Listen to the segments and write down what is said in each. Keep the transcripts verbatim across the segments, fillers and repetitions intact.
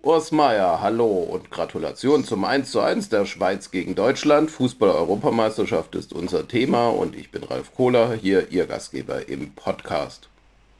Urs Meier, hallo und Gratulation zum eins zu eins der Schweiz gegen Deutschland. Fußball-Europameisterschaft ist unser Thema und ich bin Ralf Kohler, hier Ihr Gastgeber im Podcast.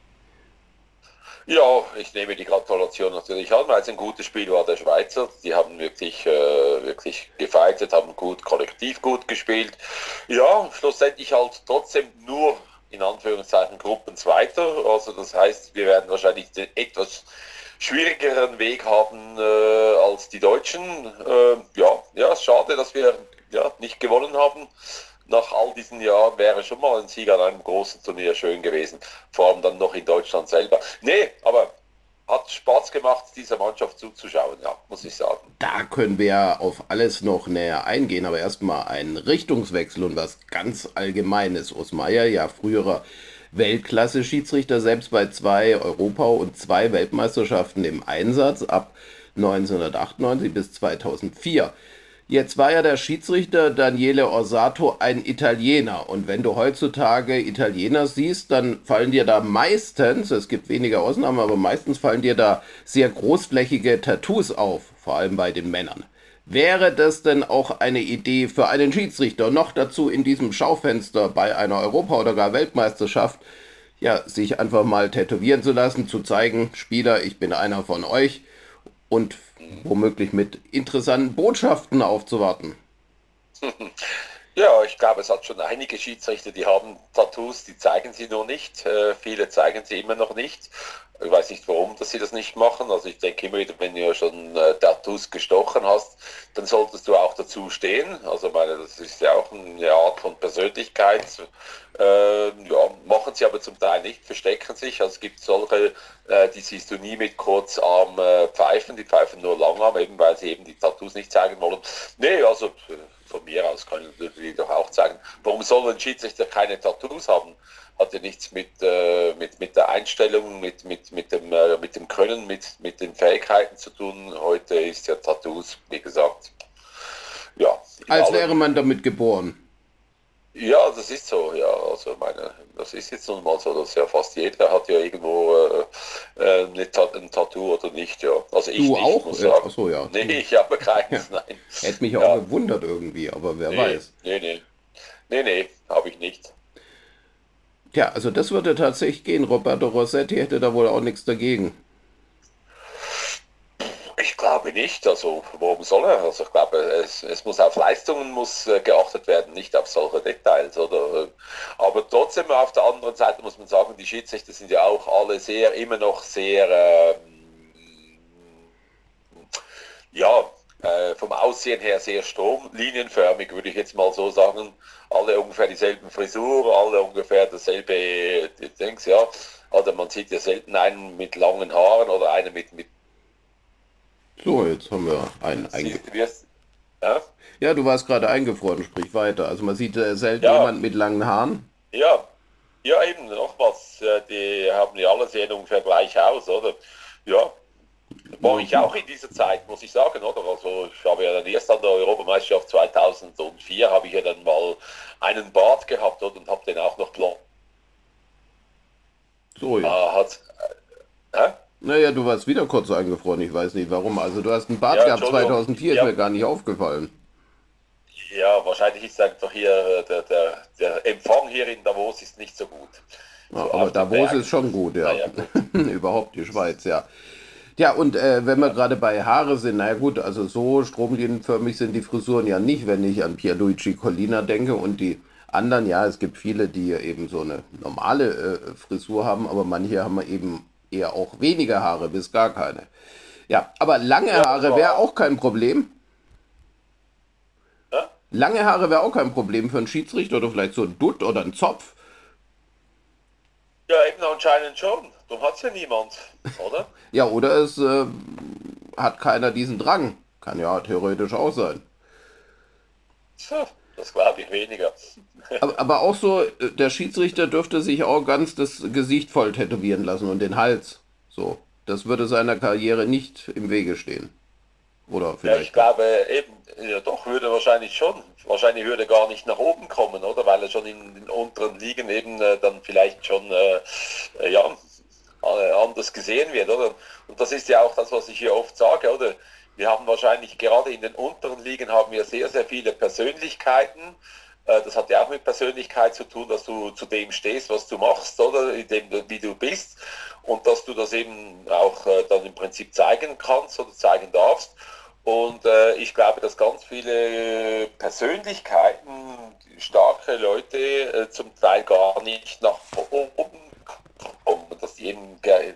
Ja, ich nehme die Gratulation natürlich an, weil es ein gutes Spiel war der Schweizer. Die haben wirklich, äh, wirklich gefeitet, haben gut, kollektiv gut gespielt. Ja, schlussendlich halt trotzdem nur in Anführungszeichen Gruppenzweiter. Also das heißt, wir werden wahrscheinlich den etwas schwierigeren Weg haben äh, als die Deutschen. Äh, ja, ja, schade, dass wir ja, nicht gewonnen haben. Nach all diesen Jahren wäre schon mal ein Sieg an einem großen Turnier schön gewesen. Vor allem dann noch in Deutschland selber. Nee, aber hat Spaß gemacht, dieser Mannschaft zuzuschauen, ja, muss ich sagen. Da können wir auf alles noch näher eingehen, aber erstmal ein Richtungswechsel und was ganz Allgemeines. Urs Meier, ja früherer Weltklasse-Schiedsrichter, selbst bei zwei Europa- und zwei Weltmeisterschaften im Einsatz ab neunzehnhundertachtundneunzig bis zweitausendvier. Jetzt war ja der Schiedsrichter Daniele Orsato ein Italiener. Und wenn du heutzutage Italiener siehst, dann fallen dir da meistens, es gibt wenige Ausnahmen, aber meistens fallen dir da sehr großflächige Tattoos auf, vor allem bei den Männern. Wäre das denn auch eine Idee für einen Schiedsrichter, noch dazu in diesem Schaufenster bei einer Europa- oder gar Weltmeisterschaft, ja, sich einfach mal tätowieren zu lassen, zu zeigen, Spieler, ich bin einer von euch und womöglich mit interessanten Botschaften aufzuwarten? Ja, ich glaube, es hat schon einige Schiedsrichter, die haben Tattoos, die zeigen sie nur nicht. Äh, viele zeigen sie immer noch nicht. Ich weiß nicht, warum, dass sie das nicht machen. Also ich denke immer wieder, wenn du ja schon äh, Tattoos gestochen hast, dann solltest du auch dazu stehen. Also ich meine, das ist ja auch eine Art von Persönlichkeit. Äh, ja, machen sie aber zum Teil nicht, verstecken sich. Also es gibt solche, äh, die siehst du nie mit Kurzarm äh, pfeifen, die pfeifen nur Langarm, eben weil sie eben die Tattoos nicht zeigen wollen. Nee, also äh, von mir aus kann ich natürlich doch auch sagen, warum soll ein Schiedsrichter keine Tattoos haben? Hat ja nichts mit, äh, mit, mit der Einstellung, mit, mit, mit, dem, äh, mit dem Können, mit, mit den Fähigkeiten zu tun. Heute ist ja Tattoos, wie gesagt, ja. Als wäre man damit geboren. Ja, das ist so, ja. Also meine, das ist jetzt nun mal so, dass ja fast jeder hat ja irgendwo äh, äh, eine Ta ein Tattoo oder nicht, ja. Also ich Du nicht, auch? muss Äh, sagen. Achso, ja. Nee, Du. ich habe Ja. keins, nein. Hätte mich auch Ja, gewundert irgendwie, aber wer nee, weiß. nee, nee. Nee, nee, habe ich nicht. Tja, also das würde tatsächlich gehen. Roberto Rossetti hätte da wohl auch nichts dagegen. Ich glaube nicht. Also warum soll er? Also ich glaube, es, es muss auf Leistungen muss äh, geachtet werden, nicht auf solche Details, oder? Aber trotzdem auf der anderen Seite muss man sagen, die Schiedsrichter sind ja auch alle sehr, immer noch sehr, ähm, ja, äh, vom Aussehen her sehr stromlinienförmig, würde ich jetzt mal so sagen. Alle ungefähr dieselben Frisuren, alle ungefähr dasselbe Dings, ja. Also man sieht ja selten einen mit langen Haaren oder einen mit, mit So, jetzt haben wir einen einge... siehst du, wie es, ja? Ja, du warst gerade eingefroren, sprich weiter. Also man sieht äh, selten Ja, jemand mit langen Haaren. ja, ja, eben, nochmals, äh, die haben ja alle sehen ungefähr gleich aus, oder? Ja, war Ja, ich auch in dieser Zeit, muss ich sagen, oder? Also ich habe ja dann erst an der Europameisterschaft zweitausendvier habe ich ja dann mal einen Bart gehabt, oder? Und habe den auch noch blond. so Äh, jetzt. hat, äh, Naja, du warst wieder kurz eingefroren, ich weiß nicht warum. Also du hast einen Bart ja, gehabt Entschuldigung, zweitausendvier, ist ja, mir gar nicht aufgefallen. ja, wahrscheinlich ist einfach hier äh, der, der, der Empfang hier in Davos ist nicht so gut. Ja, So aber auf den Davos ist Bergen. schon gut, ja. Naja, gut. Überhaupt die Schweiz, ja. Ja, und äh, wenn wir gerade bei Haare sind, na ja gut, also so stromlinienförmig sind die Frisuren ja nicht, wenn ich an Pierluigi Collina denke und die anderen, ja, es gibt viele, die eben so eine normale äh, Frisur haben, aber manche haben eben eher auch weniger Haare bis gar keine. Ja, aber lange Ja, das Haare wäre war. auch kein Problem. Ja? Lange Haare wäre auch kein Problem für einen Schiedsrichter oder vielleicht so ein Dutt oder ein Zopf. Ja, eben anscheinend schon. Darum hat es ja niemand, oder? Ja, oder es äh, hat keiner diesen Drang. Kann ja theoretisch auch sein. Tja, das glaube ich weniger. Aber, aber auch so, äh, der Schiedsrichter dürfte sich auch ganz das Gesicht voll tätowieren lassen und den Hals. So. Das würde seiner Karriere nicht im Wege stehen. Oder Ja, ich vielleicht doch. glaube eben, ja doch, würde wahrscheinlich schon. Wahrscheinlich würde er gar nicht nach oben kommen, oder? Weil er schon in den unteren Ligen eben äh, dann vielleicht schon, äh, äh, ja, äh, anders gesehen wird, oder? Und das ist ja auch das, was ich hier oft sage, oder? Wir haben wahrscheinlich gerade in den unteren Ligen haben wir sehr, sehr viele Persönlichkeiten. Äh, Das hat ja auch mit Persönlichkeit zu tun, dass du zu dem stehst, was du machst, oder in dem, wie du bist. Und dass du das eben auch äh, dann im Prinzip zeigen kannst oder zeigen darfst. Und äh, ich glaube, dass ganz viele Persönlichkeiten, starke Leute äh, zum Teil gar nicht nach oben kommen, dass die eben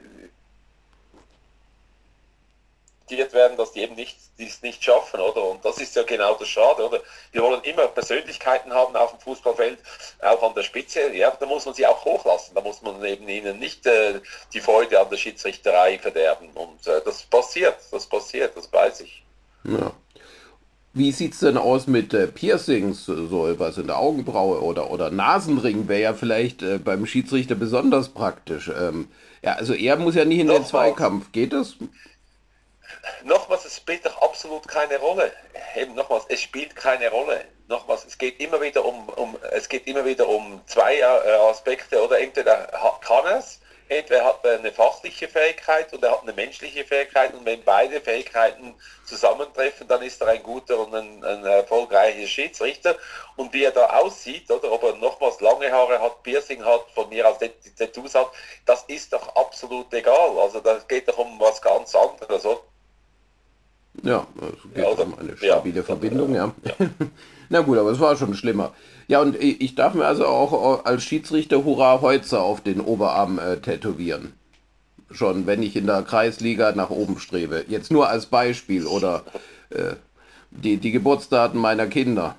werden, dass die eben nicht, dies nicht schaffen, oder? Und das ist ja genau das Schade, oder? Wir wollen immer Persönlichkeiten haben auf dem Fußballfeld, auch an der Spitze. Ja, da muss man sie auch hochlassen. Da muss man eben ihnen nicht äh, die Freude an der Schiedsrichterei verderben. Und äh, das passiert, das passiert, das weiß ich. Ja. Wie sieht's denn aus mit äh, Piercings, so etwas in der Augenbraue oder, oder Nasenring wäre ja vielleicht äh, beim Schiedsrichter besonders praktisch. Ähm, ja, also er muss ja nicht in den Nochmals, Zweikampf. Geht das? Nochmals, es spielt doch absolut keine Rolle. Eben nochmals, es spielt keine Rolle. Nochmals, es geht immer wieder um, um es geht immer wieder um zwei äh, Aspekte, oder entweder kann es, entweder hat er eine fachliche Fähigkeit und er hat eine menschliche Fähigkeit, und wenn beide Fähigkeiten zusammentreffen, dann ist er ein guter und ein, ein erfolgreicher Schiedsrichter. Und wie er da aussieht, oder ob er nochmals lange Haare hat, Piercing hat, von mir aus Tattoos hat, das ist doch absolut egal. Also das geht doch um was ganz anderes, oder? Ja, es Ja, geht oder? um eine Ja, stabile dann, Verbindung, ja. äh, ja. Na gut, aber es war schon schlimmer. Ja, und ich ich darf mir also auch als Schiedsrichter Hurra Heutzer auf den Oberarm äh, tätowieren. Schon, wenn ich in der Kreisliga nach oben strebe. Jetzt nur als Beispiel oder äh, die, die Geburtsdaten meiner Kinder.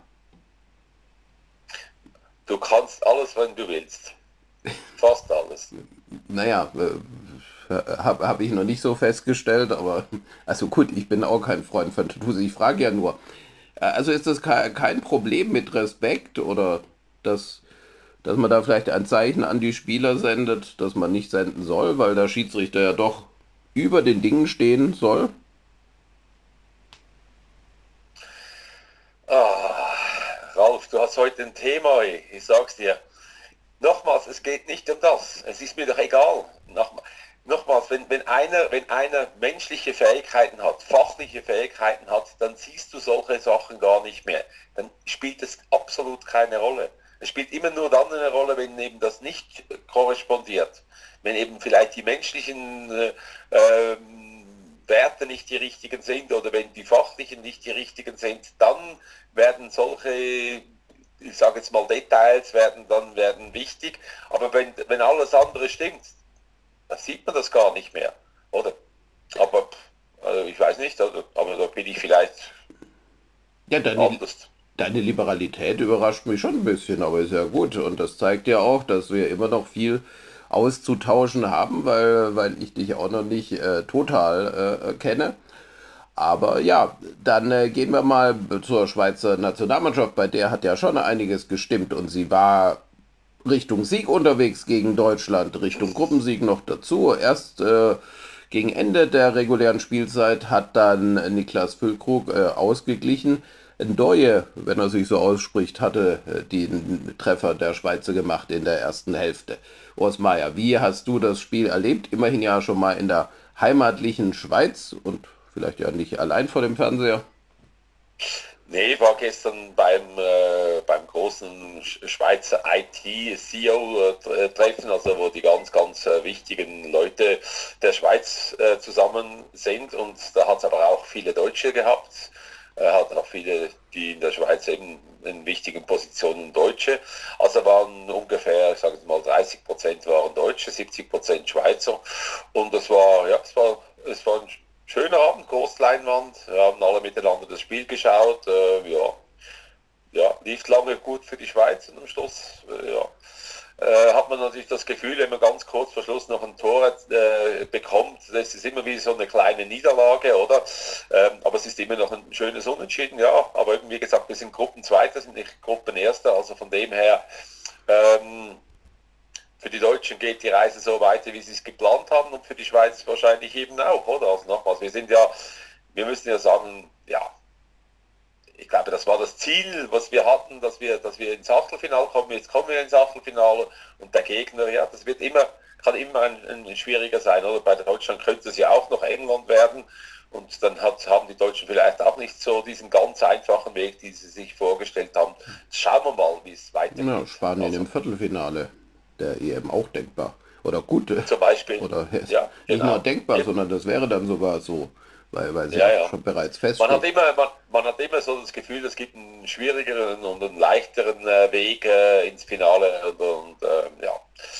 Du kannst alles, wenn du willst. Fast alles. Naja, äh, habe hab ich noch nicht so festgestellt, aber also gut, ich bin auch kein Freund von Tattoos. Ich frage ja nur. Äh, Also ist das ke- kein Problem mit Respekt oder dass, dass man da vielleicht ein Zeichen an die Spieler sendet, das man nicht senden soll, weil der Schiedsrichter ja doch über den Dingen stehen soll? Ah, Ralf, du hast heute ein Thema, ey. Ich sag's dir. Nochmals, es geht nicht um das. Es ist mir doch egal. Nochmal, nochmals, wenn, wenn, einer, wenn einer menschliche Fähigkeiten hat, fachliche Fähigkeiten hat, dann siehst du solche Sachen gar nicht mehr. Dann spielt es absolut keine Rolle. Es spielt immer nur dann eine Rolle, wenn eben das nicht korrespondiert. Wenn eben vielleicht die menschlichen äh, ähm, Werte nicht die richtigen sind oder wenn die fachlichen nicht die richtigen sind, dann werden solche, ich sage jetzt mal Details, werden dann werden wichtig. Aber wenn, wenn alles andere stimmt, dann sieht man das gar nicht mehr, oder? Aber also ich weiß nicht, also, aber da bin ich vielleicht Ja, deine, anders. deine Liberalität überrascht mich schon ein bisschen, aber ist ja gut. Und das zeigt ja auch, dass wir immer noch viel auszutauschen haben, weil, weil ich dich auch noch nicht äh, total äh, kenne. Aber ja, dann äh, gehen wir mal zur Schweizer Nationalmannschaft. Bei der hat ja schon einiges gestimmt und sie war Richtung Sieg unterwegs gegen Deutschland, Richtung Gruppensieg noch dazu. Erst äh, gegen Ende der regulären Spielzeit hat dann Niklas Füllkrug äh, ausgeglichen. Ndoye, wenn er sich so ausspricht, hatte äh, den Treffer der Schweizer gemacht in der ersten Hälfte. Urs Meier, wie hast du das Spiel erlebt? Immerhin ja schon mal in der heimatlichen Schweiz und vielleicht ja nicht allein vor dem Fernseher. Nee, ich war gestern beim, äh, beim großen Schweizer I T-C E O-Treffen, also wo die ganz, ganz äh, wichtigen Leute der Schweiz äh, zusammen sind, und da hat es aber auch viele Deutsche gehabt. Er hat auch viele, die in der Schweiz eben in wichtigen Positionen Deutsche. Also waren ungefähr, ich sage mal, dreißig Prozent waren Deutsche, siebzig Prozent Schweizer. Und das war, ja, es war, es war ein schöner Abend, Großleinwand. Wir haben alle miteinander das Spiel geschaut. Äh, ja, ja, lief lange gut für die Schweiz, und am Schluss, äh, ja, äh, hat man natürlich das Gefühl, wenn man ganz kurz vor Schluss noch ein Tor äh, bekommt, das ist immer wie so eine kleine Niederlage, oder? Ähm, aber es ist immer noch ein schönes Unentschieden, ja. Aber eben, wie gesagt, wir sind Gruppenzweiter, sind nicht Gruppenerster, also von dem her, ähm, für die Deutschen geht die Reise so weiter, wie sie es geplant haben, und für die Schweiz wahrscheinlich eben auch, oder? Also nochmals, wir sind ja, wir müssen ja sagen, ja, ich glaube, das war das Ziel, was wir hatten, dass wir, dass wir ins Achtelfinale kommen. Jetzt kommen wir ins Achtelfinale, und der Gegner, ja, das wird immer, kann immer ein, ein schwieriger sein. Oder bei Deutschland könnte es ja auch noch England werden. Und dann hat, haben die Deutschen vielleicht auch nicht so diesen ganz einfachen Weg, den sie sich vorgestellt haben. Schauen wir mal, wie es weitergeht. Ja, Spanien Also, im Viertelfinale der E M auch denkbar. Oder gut, äh, zum Beispiel, oder äh, ja, nicht nur genau. denkbar, Eben. sondern das wäre dann sogar so, weil, weil sie Ja, auch ja. schon bereits Man hat feststeht. immer, man, man hat immer so das Gefühl, es gibt einen schwierigeren und einen leichteren äh, Weg äh, ins Finale. Und, und äh, ja.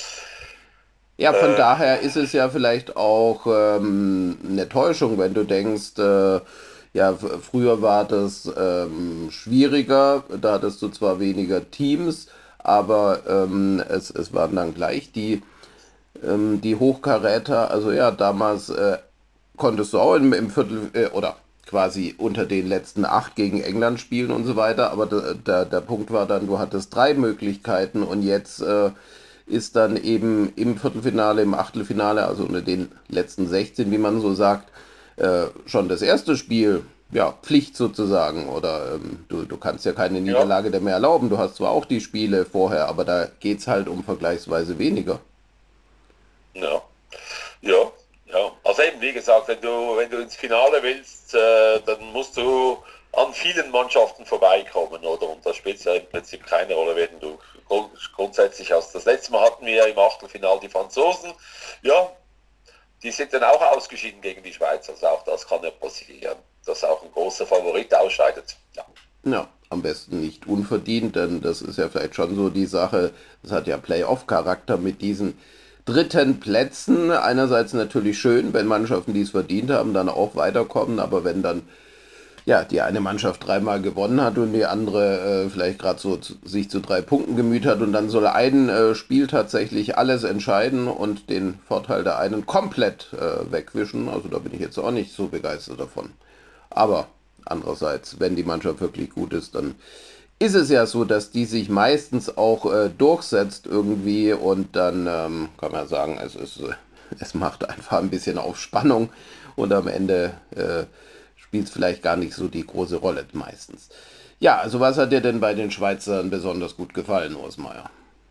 Ja, von Äh, daher ist es ja vielleicht auch ähm, eine Täuschung, wenn du denkst, äh, ja, f- früher war das ähm, schwieriger, da hattest du zwar weniger Teams, aber ähm, es, es waren dann gleich die, ähm, die Hochkaräter. Also ja, damals äh, konntest du auch im, im Viertel äh, oder quasi unter den letzten acht gegen England spielen und so weiter, aber der, der, der Punkt war dann, du hattest drei Möglichkeiten und jetzt äh, ist dann eben im Viertelfinale, im Achtelfinale, also unter den letzten sechzehn, wie man so sagt, äh, schon das erste Spiel, ja, Pflicht sozusagen. Oder ähm, du, du kannst ja keine ja, Niederlage mehr erlauben. Du hast zwar auch die Spiele vorher, aber da geht es halt um vergleichsweise weniger. ja, ja, ja. Also eben, wie gesagt, wenn du, wenn du ins Finale willst, äh, dann musst du an vielen Mannschaften vorbeikommen, oder? Und das spielt ja im Prinzip keine Rolle, wenn du grund grundsätzlich hast. Das letzte Mal hatten wir im Achtelfinale die Franzosen. Ja, die sind dann auch ausgeschieden gegen die Schweiz. Also auch das kann ja passieren, dass auch ein großer Favorit ausscheidet. Ja, Ja, am besten nicht unverdient, denn das ist ja vielleicht schon so die Sache, das hat ja Playoff-Charakter mit diesen dritten Plätzen. Einerseits natürlich schön, wenn Mannschaften, die es verdient haben, dann auch weiterkommen, aber wenn dann ja, die eine Mannschaft dreimal gewonnen hat und die andere äh, vielleicht gerade so zu, sich zu drei Punkten gemüht hat und dann soll ein äh, Spiel tatsächlich alles entscheiden und den Vorteil der einen komplett äh, wegwischen. Also da bin ich jetzt auch nicht so begeistert davon. Aber andererseits, wenn die Mannschaft wirklich gut ist, dann ist es ja so, dass die sich meistens auch äh, durchsetzt irgendwie und dann ähm, kann man sagen, es ist, äh, es macht einfach ein bisschen auf Spannung und am Ende äh, spielt es vielleicht gar nicht so die große Rolle meistens. Ja, also was hat dir denn bei den Schweizern besonders gut gefallen, Osmeier?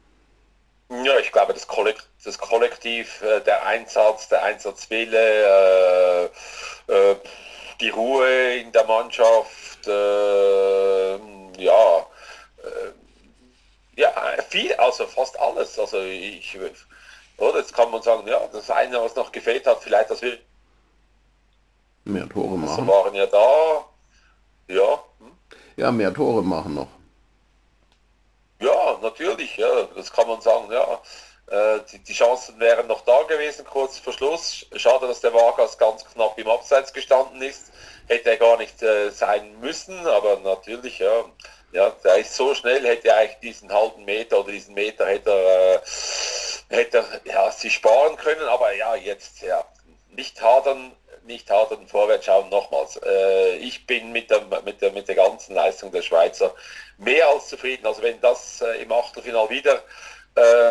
ja, ich glaube, das, Kollekt das Kollektiv, äh, der Einsatz, der Einsatzwille, äh, äh, die Ruhe in der Mannschaft, äh, ja, äh, ja, viel, also fast alles. Also ich, oder jetzt kann man sagen, ja, das eine, was noch gefehlt hat, vielleicht, dass wir Mehr Tore also machen? waren ja da, ja, hm, Ja, mehr Tore machen noch. ja, natürlich, ja, das kann man sagen, ja. Äh, die, die Chancen wären noch da gewesen, kurz vor Schluss. Schade, dass der Vargas ganz knapp im Abseits gestanden ist. Hätte er gar nicht äh, sein müssen, aber natürlich, ja, ja, der ist so schnell, hätte er eigentlich diesen halben Meter oder diesen Meter hätte er, äh, hätte er ja, sich sparen können, aber ja, jetzt, ja, nicht hadern, nicht hadern, vorwärts schauen nochmals. Äh, ich bin mit der, mit, der, mit der ganzen Leistung der Schweizer mehr als zufrieden. Also wenn das äh, im Achtelfinal wieder, äh,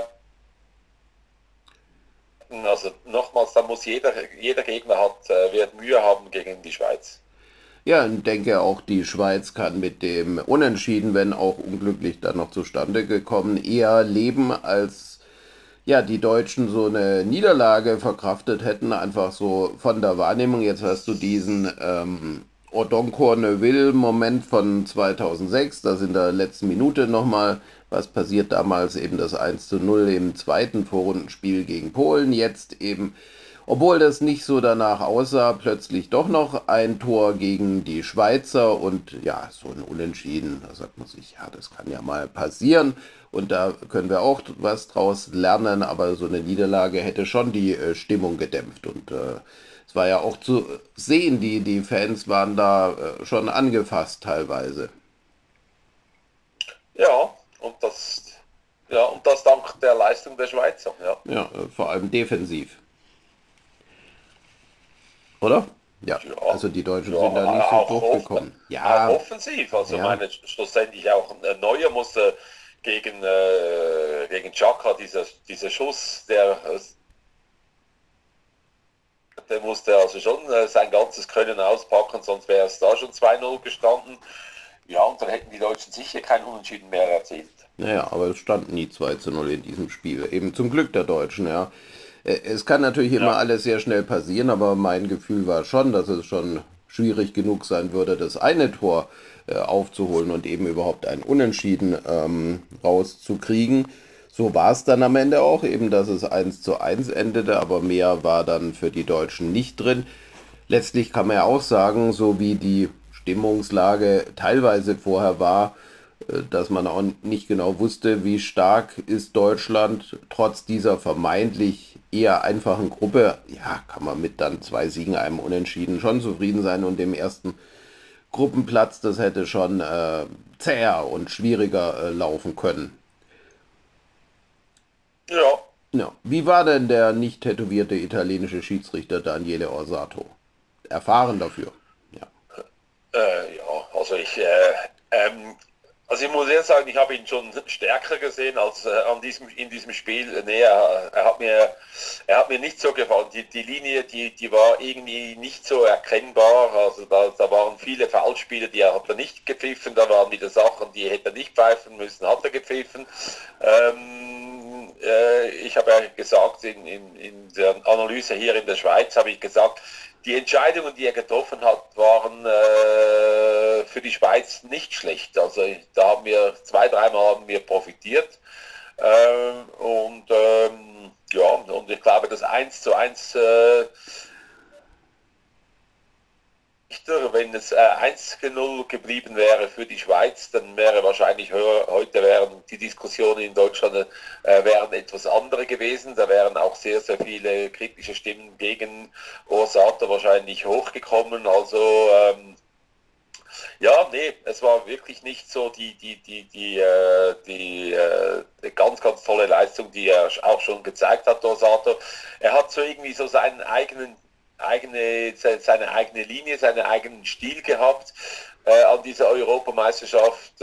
also nochmals, dann muss jeder, jeder Gegner hat, äh, wird Mühe haben gegen die Schweiz. Ja, ich denke auch die Schweiz kann mit dem Unentschieden, wenn auch unglücklich dann noch zustande gekommen, eher leben, als ja, die Deutschen so eine Niederlage verkraftet hätten, einfach so von der Wahrnehmung. Jetzt hast du diesen ähm, Odonko-Neuville-Moment von zweitausendsechs, das in der letzten Minute nochmal, was passiert damals, eben das eins zu null im zweiten Vorrundenspiel gegen Polen, jetzt eben, obwohl das nicht so danach aussah, plötzlich doch noch ein Tor gegen die Schweizer und ja, so ein Unentschieden, da sagt man sich, ja, das kann ja mal passieren und da können wir auch was draus lernen, aber so eine Niederlage hätte schon die äh, Stimmung gedämpft und äh, es war ja auch zu sehen, die, die Fans waren da äh, schon angefasst teilweise. Ja, und das, ja, und das dank der Leistung der Schweizer. Ja, Ja, äh, vor allem defensiv, oder? Ja, ja, also die Deutschen ja, sind da nicht so auch, off durchgekommen. auch Ja, offensiv. Also ja, meine schlussendlich auch äh, Neuer musste gegen, äh, gegen Xhaka, dieser, dieser Schuss, der, der musste also schon äh, sein ganzes Können auspacken, sonst wäre es da schon zwei null gestanden. Ja, und dann hätten die Deutschen sicher kein Unentschieden mehr erzielt. naja, aber es stand nie zwei zu null in diesem Spiel. Eben zum Glück der Deutschen, ja. Äh, Es kann natürlich immer Ja, alles sehr schnell passieren, aber mein Gefühl war schon, dass es schon schwierig genug sein würde, das eine Tor äh, aufzuholen und eben überhaupt ein Unentschieden ähm, rauszukriegen. So war es dann am Ende auch, eben dass es eins zu eins endete, aber mehr war dann für die Deutschen nicht drin. Letztlich kann man ja auch sagen, so wie die Stimmungslage teilweise vorher war, äh, dass man auch nicht genau wusste, wie stark ist Deutschland trotz dieser vermeintlich eher einfachen Gruppe. Ja, kann man mit dann zwei Siegen, einem Unentschieden schon zufrieden sein und dem ersten Gruppenplatz, das hätte schon äh, zäher und schwieriger äh, laufen können. ja. Ja. Wie war denn der nicht tätowierte italienische Schiedsrichter Daniele Orsato? Erfahren dafür. Ja. Äh, ja, also ich, äh, ähm, also ich muss ehrlich sagen, ich habe ihn schon stärker gesehen als äh, an diesem, in diesem Spiel. Nee, er, er hat mir, er hat mir nicht so gefallen. Die, die Linie, die, die war irgendwie nicht so erkennbar. Also da, da waren viele Foulspiele, die er hat er nicht gepfiffen. Da waren wieder Sachen, die hätte er nicht pfeifen müssen, hat er gepfiffen. Ähm, äh, ich habe ja gesagt, in, in, in der Analyse hier in der Schweiz habe ich gesagt, die Entscheidungen, die er getroffen hat, waren äh, für die Schweiz nicht schlecht. Also da haben wir zwei, dreimal haben wir profitiert. Ähm, und ähm, ja, und ich glaube, das eins zu eins äh, wenn es äh, eins zu null geblieben wäre für die Schweiz, dann wäre wahrscheinlich höher, heute wären die Diskussionen in Deutschland äh, wären etwas andere gewesen. Da wären auch sehr, sehr viele kritische Stimmen gegen Orsato wahrscheinlich hochgekommen. Also ähm, ja, nee, es war wirklich nicht so die, die, die, die, äh, die, äh, die ganz, ganz tolle Leistung, die er auch schon gezeigt hat, Orsato. Er hat so irgendwie so seinen eigenen eigene, seine eigene Linie, seinen eigenen Stil gehabt äh, an dieser Europameisterschaft.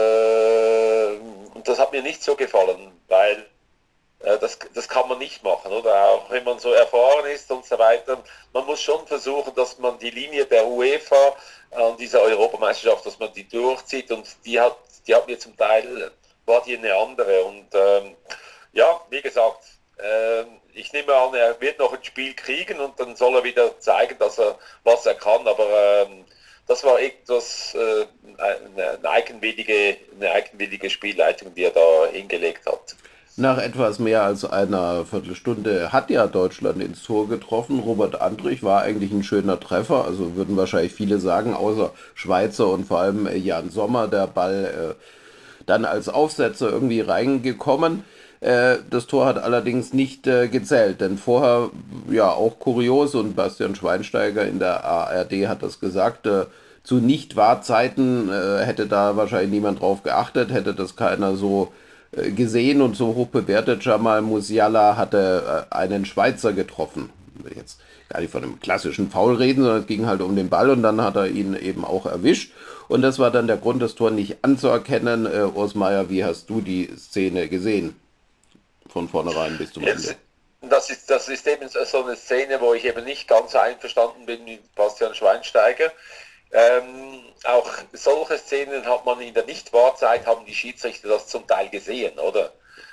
Äh, und das hat mir nicht so gefallen, weil äh, das, das kann man nicht machen, oder? Auch wenn man so erfahren ist und so weiter. Man muss schon versuchen, dass man die Linie der UEFA an dieser Europameisterschaft, dass man die durchzieht, und die hat, die hat mir zum Teil, war die eine andere. Und ähm, ja, wie gesagt, äh, ich nehme an, er wird noch ein Spiel kriegen und dann soll er wieder zeigen, dass er, was er kann. Aber ähm, das war etwas, äh, eine, eine, eigenwillige, eine eigenwillige Spielleitung, die er da hingelegt hat. Nach etwas mehr als einer Viertelstunde hat ja Deutschland ins Tor getroffen. Robert Andrich war eigentlich ein schöner Treffer, also würden wahrscheinlich viele sagen, außer Schweizer und vor allem äh, Jan Sommer, der Ball äh, dann als Aufsetzer irgendwie reingekommen. Äh, das Tor hat allerdings nicht äh, gezählt, denn vorher, ja auch kurios, und Bastian Schweinsteiger in der A R D hat das gesagt, äh, zu Nicht-Wahrzeiten äh, hätte da wahrscheinlich niemand drauf geachtet, hätte das keiner so äh, gesehen und so hoch bewertet. Jamal Musiala hatte äh, einen Schweizer getroffen. Jetzt gar nicht von einem klassischen Foul reden, sondern es ging halt um den Ball und dann hat er ihn eben auch erwischt. Und das war dann der Grund, das Tor nicht anzuerkennen. Äh, Urs Meier, wie hast du die Szene gesehen? Von vornherein bis zum Ende. Jetzt, das ist, das ist eben so eine Szene, wo ich eben nicht ganz einverstanden bin mit Bastian Schweinsteiger. Ähm, auch solche Szenen hat man in der Nicht-Wahrzeit, haben die Schiedsrichter das zum Teil gesehen, oder?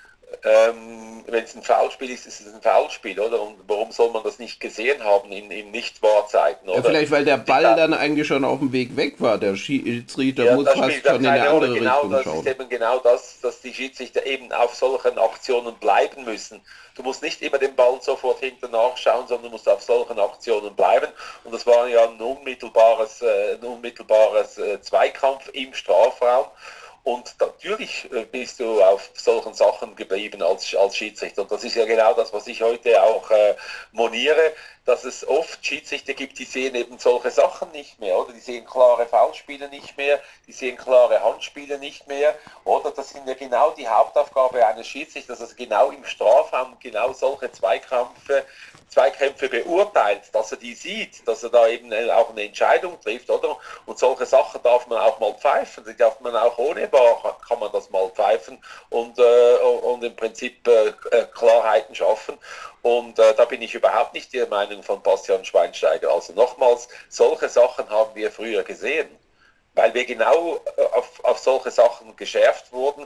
Ähm, wenn es ein Foulspiel ist, ist es ein Foulspiel, oder? Und warum soll man das nicht gesehen haben in, in Nicht-Wahrzeiten, Ja, oder? vielleicht, weil der Und ich Ball glaube, dann eigentlich schon auf dem Weg weg war. Der Schiedsrichter ja, muss das fast spielt dann schon in eine keine Rolle. andere Genau, Richtung das ist schauen. eben genau das, dass die Schiedsrichter eben auf solchen Aktionen bleiben müssen. Du musst nicht immer den Ball sofort hinter nachschauen, sondern du musst auf solchen Aktionen bleiben. Und das war ja ein unmittelbares, äh, ein unmittelbares äh, Zweikampf im Strafraum. Und natürlich äh, bist du auf solchen Sachen geblieben als, als Schiedsrichter. Und das ist ja genau das, was ich heute auch äh, moniere, dass es oft Schiedsrichter gibt, die sehen eben solche Sachen nicht mehr, oder? Die sehen klare Foulspiele nicht mehr, die sehen klare Handspiele nicht mehr, oder? Das sind ja genau die Hauptaufgabe eines Schiedsrichters, dass er genau im Strafraum genau solche Zweikämpfe, Zweikämpfe beurteilt, dass er die sieht, dass er da eben auch eine Entscheidung trifft, oder? Und solche Sachen darf man auch mal pfeifen, die darf man auch ohne V A R, kann man das mal pfeifen und, äh, und im Prinzip äh, Klarheiten schaffen. Und äh, da bin ich überhaupt nicht der Meinung von Bastian Schweinsteiger. Also nochmals, solche Sachen haben wir früher gesehen, weil wir genau äh, auf, auf solche Sachen geschärft wurden.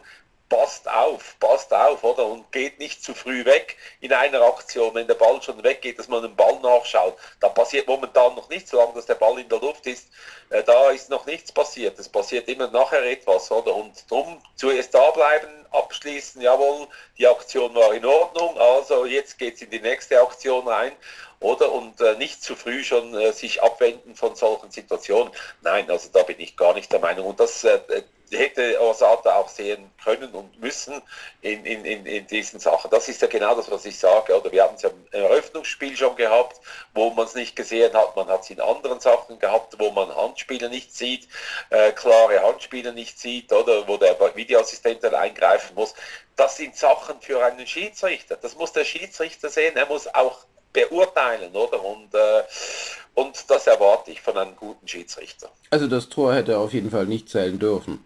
passt auf, passt auf, oder? Und geht nicht zu früh weg in einer Aktion. Wenn der Ball schon weggeht, dass man den Ball nachschaut. Da passiert momentan noch nichts, solange dass der Ball in der Luft ist. Äh, da ist noch nichts passiert. Es passiert immer nachher etwas, oder? Und drum zuerst da bleiben, abschließen, jawohl, die Aktion war in Ordnung, also jetzt geht es in die nächste Aktion rein. Oder? Und äh, nicht zu früh schon äh, sich abwenden von solchen Situationen. Nein, also da bin ich gar nicht der Meinung. Und das äh, hätte Osaka auch sehen können und müssen in, in, in, in diesen Sachen. Das ist ja genau das, was ich sage. Oder wir haben es ja im Eröffnungsspiel schon gehabt, wo man es nicht gesehen hat. Man hat es in anderen Sachen gehabt, wo man Handspiele nicht sieht, äh, klare Handspiele nicht sieht, oder wo der Videoassistent dann eingreifen muss. Das sind Sachen für einen Schiedsrichter. Das muss der Schiedsrichter sehen. Er muss auch beurteilen, oder? Und, äh, und das erwarte ich von einem guten Schiedsrichter. Also das Tor hätte auf jeden Fall nicht zählen dürfen.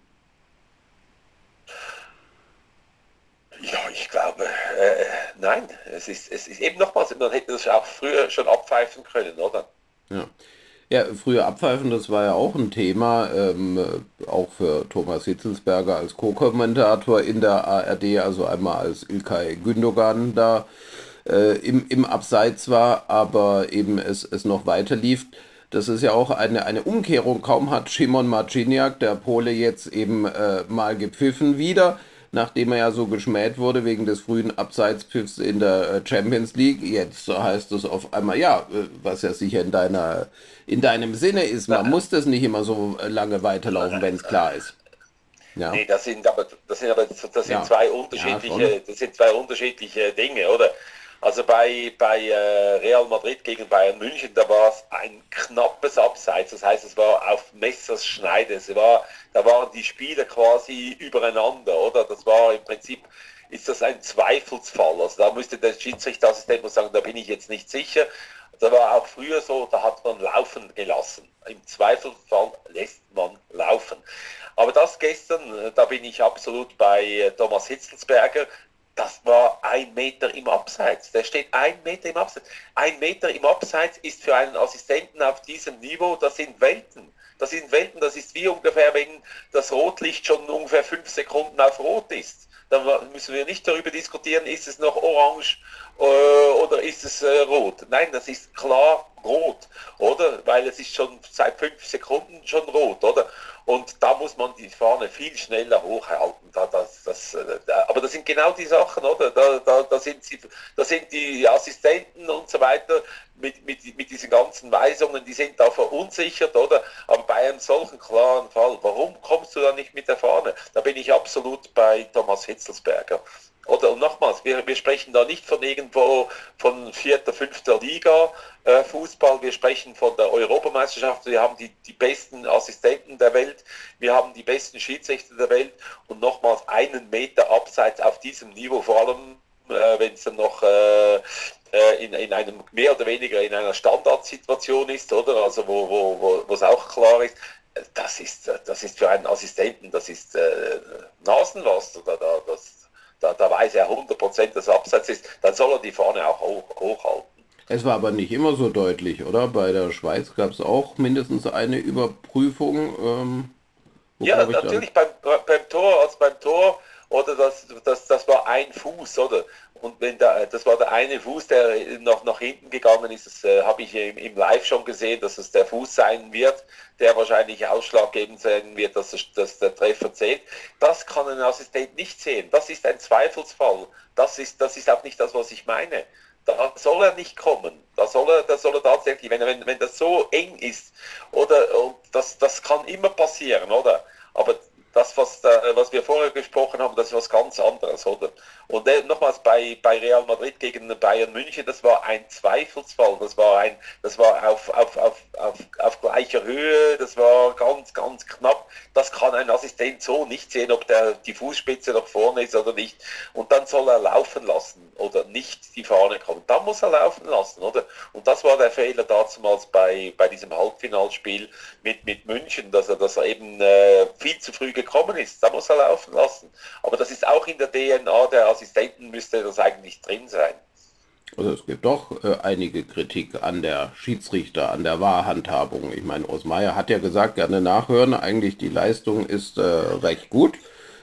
Ja, ich glaube, äh, nein, es ist, es ist eben nochmals, man hätte das auch früher schon abpfeifen können, oder? Ja. Ja, früher abpfeifen, das war ja auch ein Thema, ähm, auch für Thomas Hitzelsberger als Co-Kommentator in der A R D, also einmal als İlkay Gündogan da äh, im, im Abseits war, aber eben es, es noch weiter lief. Das ist ja auch eine, eine Umkehrung. Kaum hat Szymon Marciniak, der Pole, jetzt eben äh, mal gepfiffen wieder, nachdem er ja so geschmäht wurde wegen des frühen Abseitspfiffs in der Champions League. Jetzt heißt es auf einmal, ja, was ja sicher in deiner, in deinem Sinne ist, man muss das nicht immer so lange weiterlaufen, wenn es klar ist. Ja. Nee, das sind aber, das sind aber das sind ja. zwei unterschiedliche, ja, das sind zwei unterschiedliche Dinge, oder? Also bei, bei äh, Real Madrid gegen Bayern München, da war es ein knappes Abseits. Das heißt, es war auf Messers Schneide. Es war, da waren die Spieler quasi übereinander, oder? Das war im Prinzip, ist das ein Zweifelsfall. Also da müsste der Schiedsrichterassistent sagen, da bin ich jetzt nicht sicher. Da war auch früher so, da hat man laufen gelassen. Im Zweifelsfall lässt man laufen. Aber das gestern, da bin ich absolut bei Thomas Hitzelsberger. Das war ein Meter im Abseits. Der steht ein Meter im Abseits. Ein Meter im Abseits ist für einen Assistenten auf diesem Niveau, das sind Welten. Das sind Welten, das ist wie ungefähr, wenn das Rotlicht schon ungefähr fünf Sekunden auf Rot ist. Dann müssen wir nicht darüber diskutieren, ist es noch orange äh, oder ist es äh, rot. Nein, das ist klar rot, oder? Weil es ist schon seit fünf Sekunden schon rot, oder? Und da muss man die Fahne viel schneller hochhalten. Da, das, das, da, aber das sind genau die Sachen, oder? Da, da, da, sind, sie, da sind die Assistenten und so weiter mit, mit, mit diesen ganzen Weisungen, die sind da verunsichert, oder? Aber bei einem solchen klaren Fall, warum kommst du da nicht mit der Fahne? Da bin ich absolut bei Thomas Hitzelsberger. Oder und nochmals, wir, wir sprechen da nicht von irgendwo von vierter, fünfter Liga äh, Fußball, wir sprechen von der Europameisterschaft, wir haben die, die besten Assistenten der Welt, wir haben die besten Schiedsrichter der Welt und nochmals einen Meter abseits auf diesem Niveau, vor allem äh, wenn es dann noch äh, in, in einem mehr oder weniger in einer Standardsituation ist, oder? Also wo, wo, wo, wo es auch klar ist, das ist, das ist für einen Assistenten, das ist äh, Nasenwasser, da, da, das Da, da weiß er hundert Prozent, dass Abseits ist, dann soll er die Fahne auch hoch, hochhalten. Es war aber nicht immer so deutlich, oder? Bei der Schweiz gab es auch mindestens eine Überprüfung. Ähm, ja, natürlich beim, beim Tor, also beim Tor, oder das, das, das war ein Fuß, oder? Und wenn da, das war der eine Fuß, der noch nach hinten gegangen ist, das äh, habe ich im, im Live schon gesehen, dass es der Fuß sein wird, der wahrscheinlich ausschlaggebend sein wird, dass, es, dass der Treffer zählt. Das kann ein Assistent nicht sehen. Das ist ein Zweifelsfall. Das ist, das ist auch nicht das, was ich meine. Da soll er nicht kommen. Da soll er, da soll er tatsächlich, wenn, wenn, wenn das so eng ist, oder und das, das kann immer passieren, oder? Aber das, was, da, was wir vorher gesprochen haben, das ist was ganz anderes, oder? Und äh, nochmals bei, bei Real Madrid gegen Bayern München, das war ein Zweifelsfall, das war ein, das war auf, auf, auf, auf, auf gleicher Höhe, das war ganz, ganz knapp. Das kann ein Assistent so nicht sehen, ob der die Fußspitze nach vorne ist oder nicht. Und dann soll er laufen lassen oder nicht die Fahne kommen. Dann muss er laufen lassen, oder? Und das war der Fehler damals bei, bei diesem Halbfinalspiel mit, mit München, dass er, dass er eben äh, viel zu früh gekommen ist. Da muss er laufen lassen. Aber das ist auch in der D N A der Assistenten, müsste das eigentlich drin sein. Also es gibt doch äh, einige Kritik an der Schiedsrichter, an der Wahrhandhabung. Ich meine, Osmaier hat ja gesagt, gerne nachhören, eigentlich die Leistung ist äh, recht gut.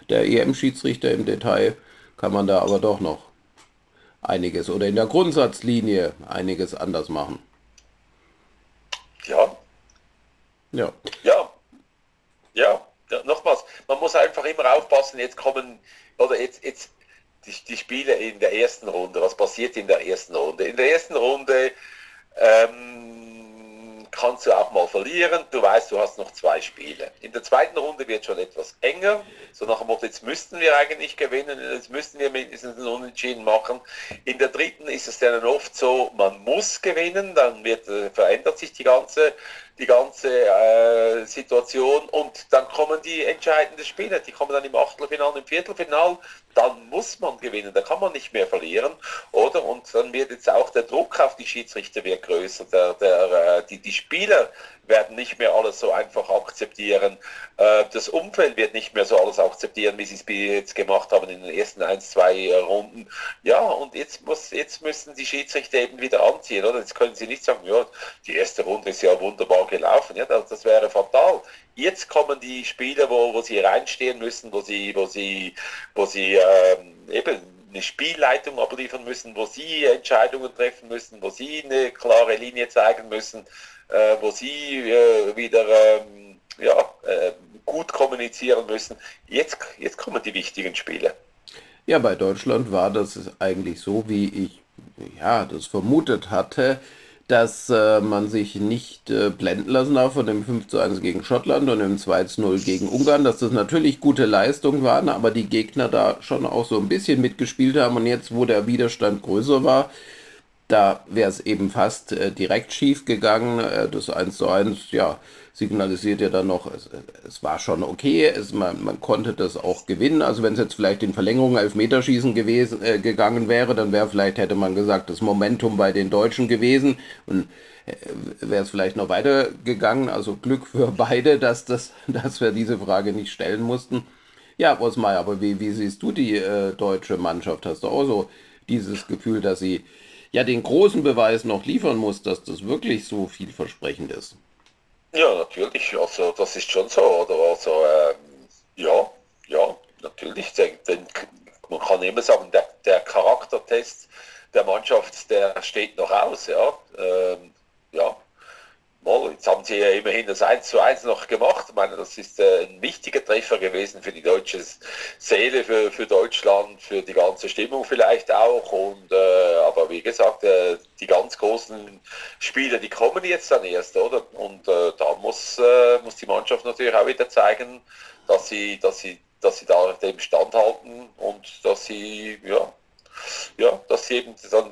der E M-Schiedsrichter im Detail kann man da aber doch noch einiges oder in der Grundsatzlinie einiges anders machen. Ja, Ja, ja, ja, ja, nochmals, man muss einfach immer aufpassen, jetzt kommen, oder jetzt, jetzt die, die Spiele in der ersten Runde, was passiert in der ersten Runde? In der ersten Runde ähm, kannst du auch mal verlieren, du weißt, du hast noch zwei Spiele. In der zweiten Runde wird schon etwas enger, so nach dem Motto, jetzt müssten wir eigentlich gewinnen, jetzt müssten wir mindestens einen Unentschieden machen. In der dritten ist es dann oft so, man muss gewinnen, dann wird, äh, verändert sich die ganze die ganze äh, Situation und dann kommen die entscheidenden Spiele, die kommen dann im Achtelfinale, im Viertelfinale, dann muss man gewinnen, da kann man nicht mehr verlieren, oder? Und dann wird jetzt auch der Druck auf die Schiedsrichter wird größer, der, der, äh, die, die Spieler werden nicht mehr alles so einfach akzeptieren, äh, das Umfeld wird nicht mehr so alles akzeptieren, wie sie es jetzt gemacht haben in den ersten ein, zwei äh, Runden. Ja, und jetzt, muss, jetzt müssen die Schiedsrichter eben wieder anziehen, oder? Jetzt können sie nicht sagen, ja, die erste Runde ist ja wunderbar gelaufen, ja, das, das wäre fatal. Jetzt kommen die Spiele, wo, wo sie reinstehen müssen, wo sie, wo sie, wo sie ähm, eben eine Spielleitung abliefern müssen, wo sie Entscheidungen treffen müssen, wo sie eine klare Linie zeigen müssen, äh, wo sie äh, wieder ähm, ja, äh, gut kommunizieren müssen. Jetzt, jetzt kommen die wichtigen Spiele. ja, bei Deutschland war das eigentlich so, wie ich ja, das vermutet hatte, dass äh, man sich nicht äh, blenden lassen darf von dem fünf zu eins gegen Schottland und dem zwei zu null gegen Ungarn, dass das natürlich gute Leistungen waren, aber die Gegner da schon auch so ein bisschen mitgespielt haben und jetzt, wo der Widerstand größer war, da wäre es eben fast äh, direkt schief gegangen. Äh, das eins zu eins, ja, signalisiert ja dann noch, es, es war schon okay, es, man, man konnte das auch gewinnen. Also wenn es jetzt vielleicht in Verlängerung Elfmeterschießen gewesen, äh, gegangen wäre, dann wäre vielleicht, hätte man gesagt, das Momentum bei den Deutschen gewesen und äh, wäre es vielleicht noch weiter gegangen. Also Glück für beide, dass, das, dass wir diese Frage nicht stellen mussten. Ja, Osmar, aber wie, wie siehst du die äh, deutsche Mannschaft? Hast du auch so dieses Gefühl, dass sie ja den großen Beweis noch liefern muss, dass das wirklich so vielversprechend ist? Ja, natürlich, also das ist schon so, oder? Also ähm, ja, ja, natürlich. Den, den, man kann immer sagen, der, der Charaktertest der Mannschaft, der steht noch aus, ja. Ähm, ja, mal, jetzt haben sie ja immerhin das eins zu eins noch gemacht. Ich meine, das ist äh, ein wichtiger Treffer gewesen für die deutsche Seele, für, für Deutschland, für die ganze Stimmung vielleicht auch. Und äh, aber wie gesagt, äh, die ganz großen Spiele, die kommen jetzt dann erst, oder? Und äh, da muss, äh, muss die Mannschaft natürlich auch wieder zeigen, dass sie, dass sie, dass sie da dem standhalten und dass sie, ja, ja, dass sie eben dann,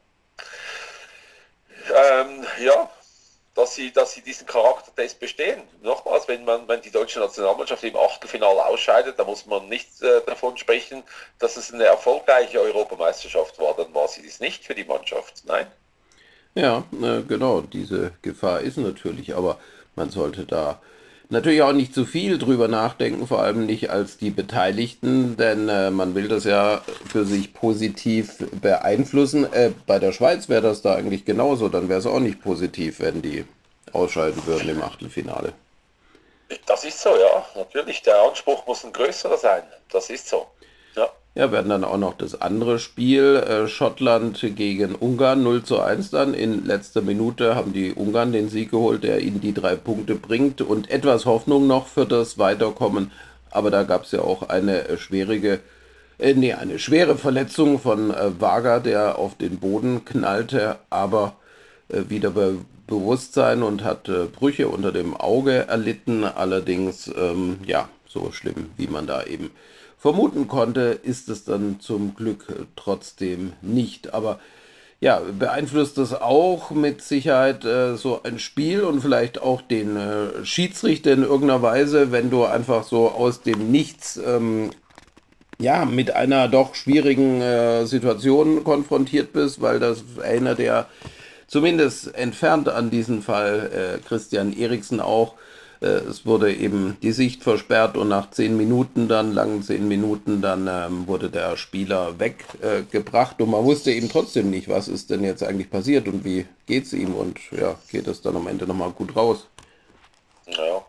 ähm, ja, dass sie, dass sie diesen Charaktertest bestehen. Nochmals, wenn man, wenn die deutsche Nationalmannschaft im Achtelfinale ausscheidet, da muss man nicht äh, davon sprechen, dass es eine erfolgreiche Europameisterschaft war. Dann war sie dies nicht für die Mannschaft. Nein. Ja, äh, genau, diese Gefahr ist natürlich, aber man sollte da natürlich auch nicht zu viel drüber nachdenken, vor allem nicht als die Beteiligten, denn äh, man will das ja für sich positiv beeinflussen. Äh, bei der Schweiz wäre das da eigentlich genauso, dann wäre es auch nicht positiv, wenn die ausscheiden würden im Achtelfinale. Das ist so, ja. Natürlich, der Anspruch muss ein größerer sein. Das ist so. Ja. Ja, wir hatten dann auch noch das andere Spiel, äh, Schottland gegen Ungarn, null zu eins dann. In letzter Minute haben die Ungarn den Sieg geholt, der ihnen die drei Punkte bringt und etwas Hoffnung noch für das Weiterkommen. Aber da gab es ja auch eine äh, schwierige, äh, nee, eine schwere Verletzung von äh, Wager, der auf den Boden knallte, aber äh, wieder bei Bewusstsein und hat äh, Brüche unter dem Auge erlitten. Allerdings, ähm, ja, so schlimm, wie man da eben vermuten konnte, ist es dann zum Glück äh, trotzdem nicht. Aber ja, beeinflusst das auch mit Sicherheit äh, so ein Spiel und vielleicht auch den äh, Schiedsrichter in irgendeiner Weise, wenn du einfach so aus dem Nichts ähm, ja, mit einer doch schwierigen äh, Situation konfrontiert bist, weil das erinnert ja zumindest entfernt an diesen Fall äh, Christian Eriksen auch. Äh, es wurde eben die Sicht versperrt und nach zehn Minuten dann, langen zehn Minuten, dann ähm, wurde der Spieler weggebracht äh, und man wusste eben trotzdem nicht, was ist denn jetzt eigentlich passiert und wie geht's ihm und ja, geht es dann am Ende nochmal gut raus. Ja,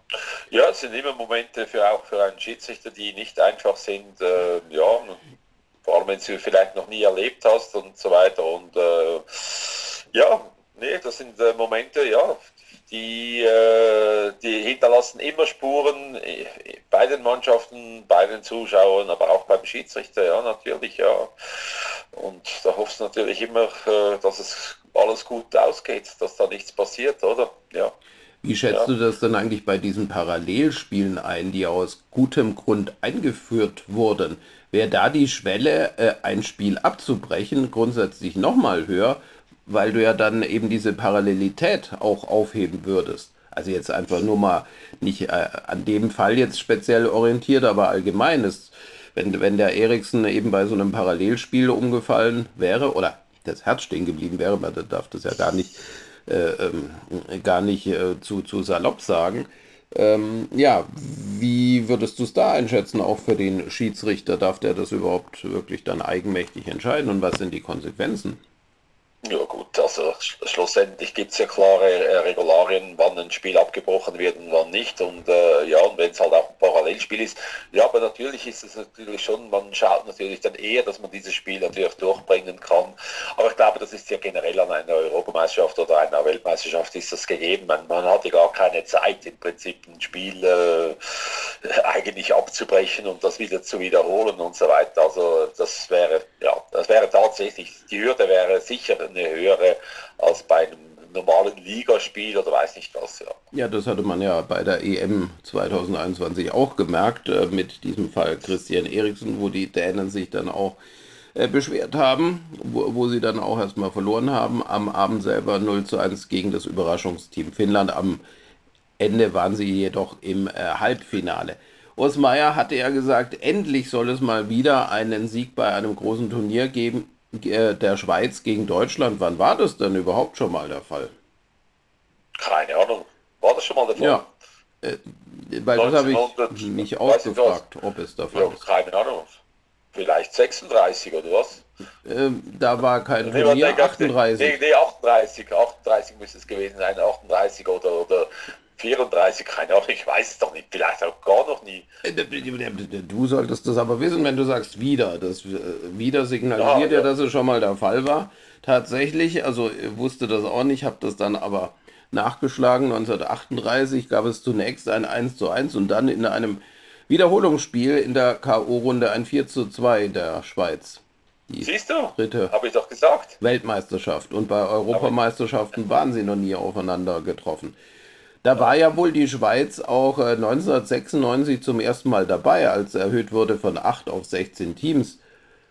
Ja, es sind immer Momente für auch für einen Schiedsrichter, die nicht einfach sind. Äh, ja, vor allem wenn du vielleicht noch nie erlebt hast und so weiter. Und äh, ja, nee, das sind äh, Momente, ja, die, äh, die hinterlassen immer Spuren äh, bei den Mannschaften, bei den Zuschauern, aber auch beim Schiedsrichter, ja, natürlich, ja. Und da hoffst du natürlich immer, äh, dass es alles gut ausgeht, dass da nichts passiert, oder? Ja, Wie schätzt ja. du das denn eigentlich bei diesen Parallelspielen ein, die aus gutem Grund eingeführt wurden? Wäre da die Schwelle, äh, ein Spiel abzubrechen, grundsätzlich nochmal höher, weil du ja dann eben diese Parallelität auch aufheben würdest? Also jetzt einfach nur mal nicht äh, an dem Fall jetzt speziell orientiert, aber allgemein ist, wenn, wenn der Eriksen eben bei so einem Parallelspiel umgefallen wäre oder das Herz stehen geblieben wäre, man darf das ja gar nicht äh, ähm, gar nicht äh, zu, zu salopp sagen. Ähm, ja, wie würdest du es da einschätzen, auch für den Schiedsrichter? Darf der das überhaupt wirklich dann eigenmächtig entscheiden und was sind die Konsequenzen? Ja gut, also sch schlussendlich gibt es ja klare äh, Regularien, wann ein Spiel abgebrochen wird und wann nicht. Und äh, ja, und wenn es halt auch ein Parallelspiel ist. Ja, aber natürlich ist es natürlich schon, man schaut natürlich dann eher, dass man dieses Spiel natürlich durchbringen kann. Aber ich glaube, das ist ja generell an einer Europameisterschaft oder einer Weltmeisterschaft ist das gegeben. Man, man hatte gar keine Zeit, im Prinzip ein Spiel äh, eigentlich abzubrechen und das wieder zu wiederholen und so weiter. Also das wäre, ja, das wäre tatsächlich, die Hürde wäre sicher eine höhere als bei einem normalen Ligaspiel oder weiß nicht was, ja. Ja, das hatte man ja bei der E M zwanzig einundzwanzig auch gemerkt, äh, mit diesem Fall Christian Eriksen, wo die Dänen sich dann auch äh, beschwert haben, wo, wo sie dann auch erstmal verloren haben. Am Abend selber null zu eins gegen das Überraschungsteam Finnland. Am Ende waren sie jedoch im äh, Halbfinale. Urs Meier hatte ja gesagt, endlich soll es mal wieder einen Sieg bei einem großen Turnier geben, äh, der Schweiz gegen Deutschland. Wann war das denn überhaupt schon mal der Fall? Keine Ahnung. War das schon mal der Fall? Ja, äh, weil das habe ich neunzehnhundert, mich auch weiß ich was? gefragt, ob es der Fall Ja, ist. keine Ahnung. Vielleicht sechsunddreißig oder was? Ähm, da war kein Nee, warte, Turnier, nee, achtunddreißig. nee, achtunddreißig, achtunddreißig müsste es gewesen sein, achtunddreißig oder, oder vierunddreißig, keine Ahnung, ich weiß es doch nicht, vielleicht auch gar noch nie. Äh, Du solltest das aber wissen, wenn du sagst wieder. Das äh, wieder Ja, signalisiert ja, ja, dass es schon mal der Fall war. Tatsächlich, also ich wusste das auch nicht, habe das dann aber nachgeschlagen. neunzehnhundertachtunddreißig gab es zunächst ein eins zu eins und dann in einem Wiederholungsspiel in der K O-Runde ein vier zu zwei der Schweiz. Die siehst du, dritte habe ich doch gesagt. Weltmeisterschaft. Und bei Aber, Europameisterschaften waren sie noch nie aufeinander getroffen. Da war ja wohl die Schweiz auch äh, neunzehnhundertsechsundneunzig zum ersten Mal dabei, als erhöht wurde von acht auf sechzehn Teams.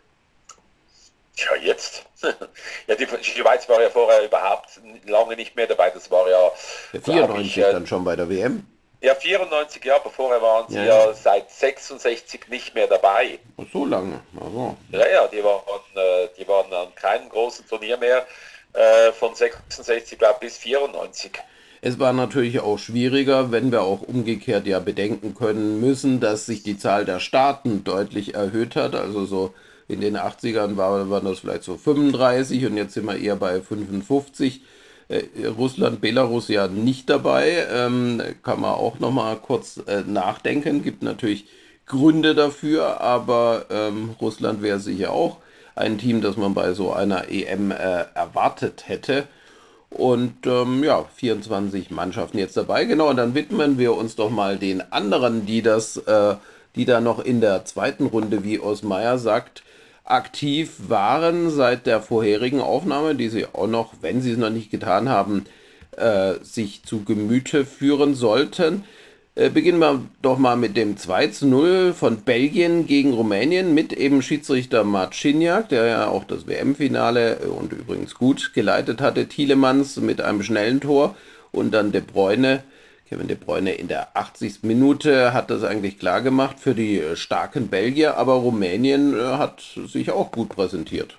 ja, jetzt. Ja, die Schweiz war ja vorher überhaupt lange nicht mehr dabei, das war ja, Ja, glaube ich, vierundneunzig äh, dann schon bei der W M. ja, vierundneunzig Jahre, aber vorher waren sie Ja, ja. ja seit sechsundsechzig nicht mehr dabei. Ach, so lange. Also. Ja, ja, die waren, äh, die waren an keinem großen Turnier mehr äh, von sechsundsechzig glaub, bis vierundneunzig. Es war natürlich auch schwieriger, wenn wir auch umgekehrt ja bedenken können müssen, dass sich die Zahl der Staaten deutlich erhöht hat. Also so in den achtzigern war, waren das vielleicht so fünfunddreißig und jetzt sind wir eher bei fünfundfünfzig. Äh, Russland, Belarus ja nicht dabei. Ähm, kann man auch noch mal kurz äh, nachdenken. Gibt natürlich Gründe dafür, aber ähm, Russland wäre sicher auch ein Team, das man bei so einer E M äh, erwartet hätte. Und ähm, ja, vierundzwanzig Mannschaften jetzt dabei. Genau, und dann widmen wir uns doch mal den anderen, die das, äh, die da noch in der zweiten Runde, wie Osmeier sagt, aktiv waren seit der vorherigen Aufnahme, die sie auch noch, wenn sie es noch nicht getan haben, äh, sich zu Gemüte führen sollten. Äh, beginnen wir doch mal mit dem zwei zu null von Belgien gegen Rumänien mit eben Schiedsrichter Marciniak, der ja auch das W M-Finale und übrigens gut geleitet hatte. Tielemans mit einem schnellen Tor und dann De Bruyne. Kevin De Bruyne in der achtzigsten Minute hat das eigentlich klar gemacht für die äh, starken Belgier, aber Rumänien äh, hat sich auch gut präsentiert.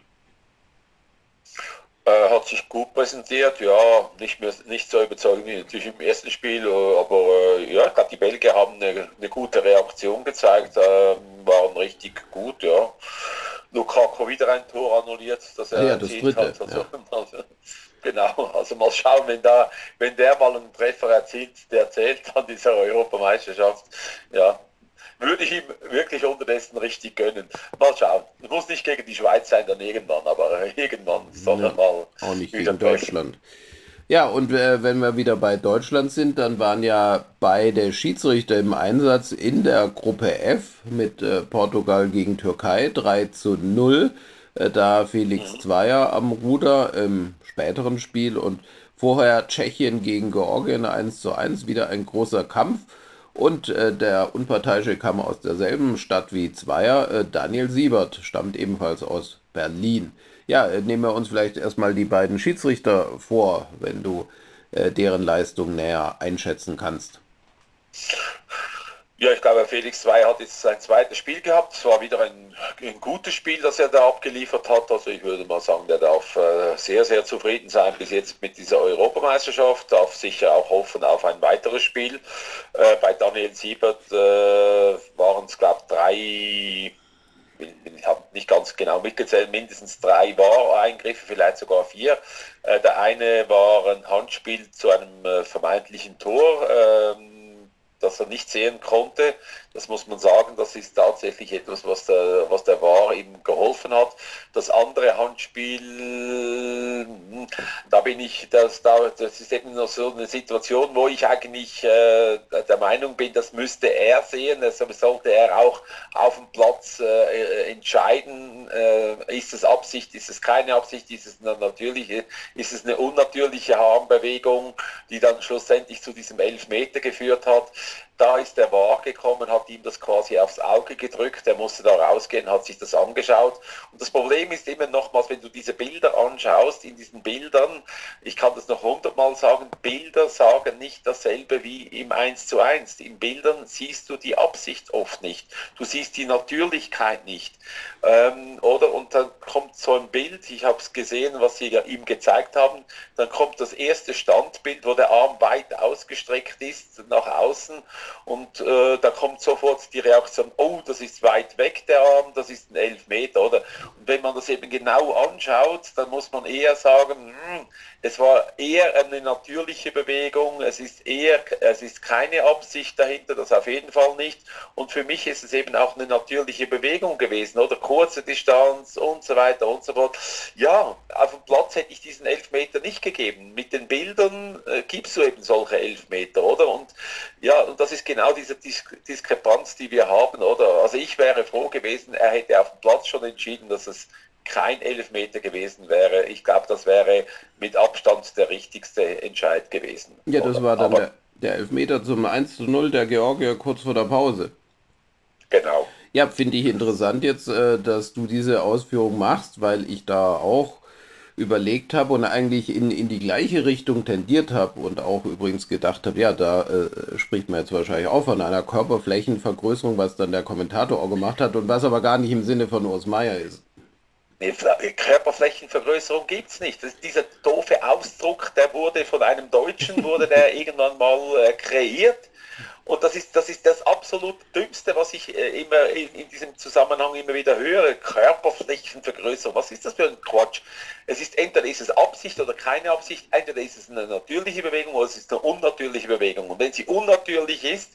Äh, hat sich gut präsentiert, ja, nicht mehr nicht so überzeugend wie natürlich im ersten Spiel, äh, aber äh, ja, ich glaube, die Belgier haben eine, eine gute Reaktion gezeigt, äh, waren richtig gut, ja. Lukaku wieder ein Tor annulliert, das Ah er ja, das erzielt dritte, hat. Also, ja. also, genau. Also mal schauen, wenn da, wenn der mal einen Treffer erzielt, der zählt an dieser Europameisterschaft, ja, würde ich ihm wirklich unterdessen richtig gönnen. Mal schauen. Es muss nicht gegen die Schweiz sein, dann irgendwann, aber irgendwann soll er Ja, mal auch nicht wieder gegen treffen. Deutschland. Ja, und äh, wenn wir wieder bei Deutschland sind, dann waren ja beide Schiedsrichter im Einsatz in der Gruppe F mit äh, Portugal gegen Türkei drei zu null. Äh, da Felix Mhm. Zweier am Ruder im späteren Spiel und vorher Tschechien gegen Georgien eins zu eins, wieder ein großer Kampf. Und äh, der Unparteiische kam aus derselben Stadt wie Zweier. Äh, Daniel Siebert stammt ebenfalls aus Berlin. Ja, äh, nehmen wir uns vielleicht erstmal die beiden Schiedsrichter vor, wenn du äh, deren Leistung näher einschätzen kannst. Ja, ich glaube, Felix zwei hat jetzt sein zweites Spiel gehabt. Es war wieder ein, ein gutes Spiel, das er da abgeliefert hat. Also ich würde mal sagen, der darf äh, sehr, sehr zufrieden sein bis jetzt mit dieser Europameisterschaft. Darf sicher auch hoffen auf ein weiteres Spiel. Äh, bei Daniel Siebert äh, waren es, glaube ich, drei, ich habe nicht ganz genau mitgezählt, mindestens drei War-Eingriffe, vielleicht sogar vier. Äh, der eine war ein Handspiel zu einem äh, vermeintlichen Tor. Ähm, das er nicht sehen konnte. Das muss man sagen, das ist tatsächlich etwas, was der, was der V A R ihm geholfen hat. Das andere Handspiel, da bin ich, das, das ist eben noch so eine Situation, wo ich eigentlich äh, der Meinung bin, das müsste er sehen. Das sollte er auch auf dem Platz äh, entscheiden. Äh, ist es Absicht, ist es keine Absicht, ist es eine natürliche, ist es eine unnatürliche Armbewegung, die dann schlussendlich zu diesem Elfmeter geführt hat. Da ist der V A R gekommen, hat ihm das quasi aufs Auge gedrückt, er musste da rausgehen, hat sich das angeschaut. Und das Problem ist immer nochmals, wenn du diese Bilder anschaust, in diesen Bildern, ich kann das noch hundertmal sagen, Bilder sagen nicht dasselbe wie im eins zu eins. In Bildern siehst du die Absicht oft nicht. Du siehst die Natürlichkeit nicht. Ähm, oder? Und dann kommt so ein Bild, ich habe es gesehen, was sie ihm gezeigt haben, dann kommt das erste Standbild, wo der Arm weit ausgestreckt ist, nach außen. Und äh, da kommt sofort die Reaktion, oh, das ist weit weg, der Arm, das ist ein Elfmeter, oder? Und wenn man das eben genau anschaut, dann muss man eher sagen, hm, es war eher eine natürliche Bewegung, es ist eher, es ist keine Absicht dahinter, das auf jeden Fall nicht. Und für mich ist es eben auch eine natürliche Bewegung gewesen, oder? Kurze Distanz und so weiter und so fort. Ja, auf dem Platz hätte ich diesen Elfmeter nicht gegeben. Mit den Bildern äh, gibst du eben solche Elfmeter, oder? Und ja, und das ist genau diese Dis Diskrepanz, die wir haben, oder? Also ich wäre froh gewesen, er hätte auf dem Platz schon entschieden, dass es kein Elfmeter gewesen wäre. Ich glaube, das wäre mit Abstand der richtigste Entscheid gewesen, Ja, das oder? war dann Aber der, der Elfmeter zum eins zu null der Georgier kurz vor der Pause. genau. Ja, finde ich interessant jetzt, äh, dass du diese Ausführung machst, weil ich da auch überlegt habe und eigentlich in, in die gleiche Richtung tendiert habe und auch übrigens gedacht habe, ja, da äh, spricht man jetzt wahrscheinlich auch von einer Körperflächenvergrößerung, was dann der Kommentator auch gemacht hat und was aber gar nicht im Sinne von Urs Meier ist. Nee, Körperflächenvergrößerung gibt es nicht. Das, dieser doofe Ausdruck, der wurde von einem Deutschen, wurde der irgendwann mal äh, kreiert. Und das ist, das ist das absolut Dümmste, was ich äh, immer in, in diesem Zusammenhang immer wieder höre. Körperflächenvergrößerung. Was ist das für ein Quatsch? Es ist entweder ist es Absicht oder keine Absicht. Entweder ist es eine natürliche Bewegung oder es ist eine unnatürliche Bewegung. Und wenn sie unnatürlich ist,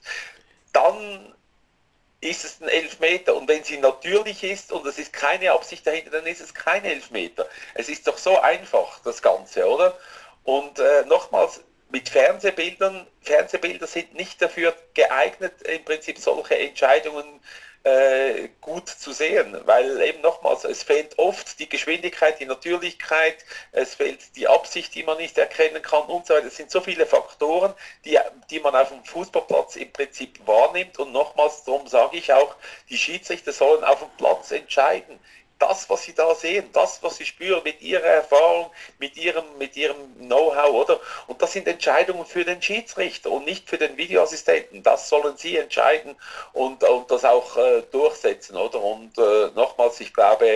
dann ist es ein Elfmeter. Und wenn sie natürlich ist und es ist keine Absicht dahinter, dann ist es kein Elfmeter. Es ist doch so einfach, das Ganze, oder? Und äh, nochmals, mit Fernsehbildern, Fernsehbilder sind nicht dafür geeignet, im Prinzip solche Entscheidungen äh, gut zu sehen, weil eben nochmals, es fehlt oft die Geschwindigkeit, die Natürlichkeit, es fehlt die Absicht, die man nicht erkennen kann und so weiter. Es sind so viele Faktoren, die, die man auf dem Fußballplatz im Prinzip wahrnimmt und nochmals, darum sage ich auch, die Schiedsrichter sollen auf dem Platz entscheiden. Das, was sie da sehen, das, was sie spüren mit ihrer Erfahrung, mit ihrem, mit ihrem Know-how, oder? Und das sind Entscheidungen für den Schiedsrichter und nicht für den Videoassistenten. Das sollen sie entscheiden und, und das auch äh, durchsetzen, oder? Und äh, nochmals, ich glaube,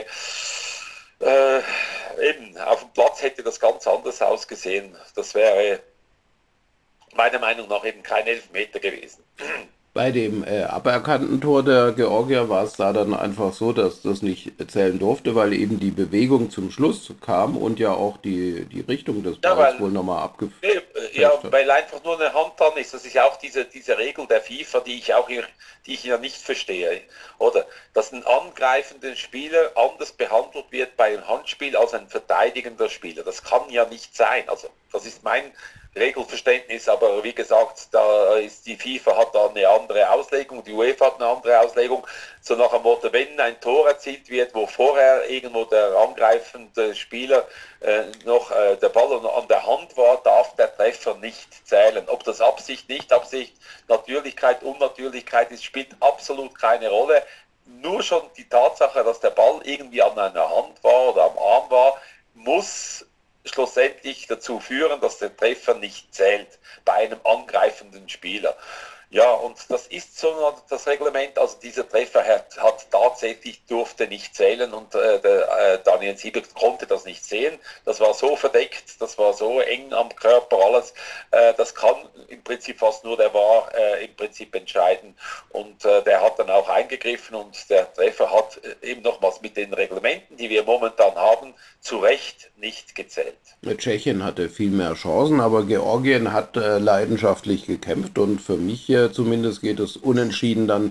äh, eben, auf dem Platz hätte das ganz anders ausgesehen. Das wäre meiner Meinung nach eben kein Elfmeter gewesen. Bei dem äh, aberkannten Tor der Georgier war es da dann einfach so, dass das nicht zählen durfte, weil eben die Bewegung zum Schluss kam und ja auch die, die Richtung des Ja, Balls weil wohl nochmal Nee, ja, abgefälscht hat. weil einfach nur eine Hand dran ist. Das ist ja auch diese, diese Regel der FIFA, die ich auch hier, die ich ja nicht verstehe. Oder dass ein angreifender Spieler anders behandelt wird bei einem Handspiel als ein verteidigender Spieler. Das kann ja nicht sein. Also das ist mein Regelverständnis, aber wie gesagt, da ist die FIFA hat da eine andere Auslegung, die UEFA hat eine andere Auslegung. So nach dem Motto, wenn ein Tor erzielt wird, wo vorher irgendwo der angreifende Spieler äh, noch äh, der Ball an der Hand war, darf der Treffer nicht zählen. Ob das Absicht, nicht Absicht, Natürlichkeit, Unnatürlichkeit ist, spielt absolut keine Rolle. Nur schon die Tatsache, dass der Ball irgendwie an einer Hand war oder am Arm war, muss schlussendlich dazu führen, dass der Treffer nicht zählt bei einem angreifenden Spieler. Ja, und das ist so das Reglement, also dieser Treffer hat, hat tatsächlich, durfte nicht zählen und äh, der, äh, Daniel Siebert konnte das nicht sehen. Das war so verdeckt, das war so eng am Körper alles, äh, das kann im Prinzip fast nur der V A R äh, im Prinzip entscheiden und äh, der hat dann auch eingegriffen und der Treffer hat äh, eben nochmals mit den Reglementen, die wir momentan haben, zu Recht nicht gezählt. Tschechien hatte viel mehr Chancen, aber Georgien hat äh, leidenschaftlich gekämpft und für mich äh, zumindest geht es unentschieden dann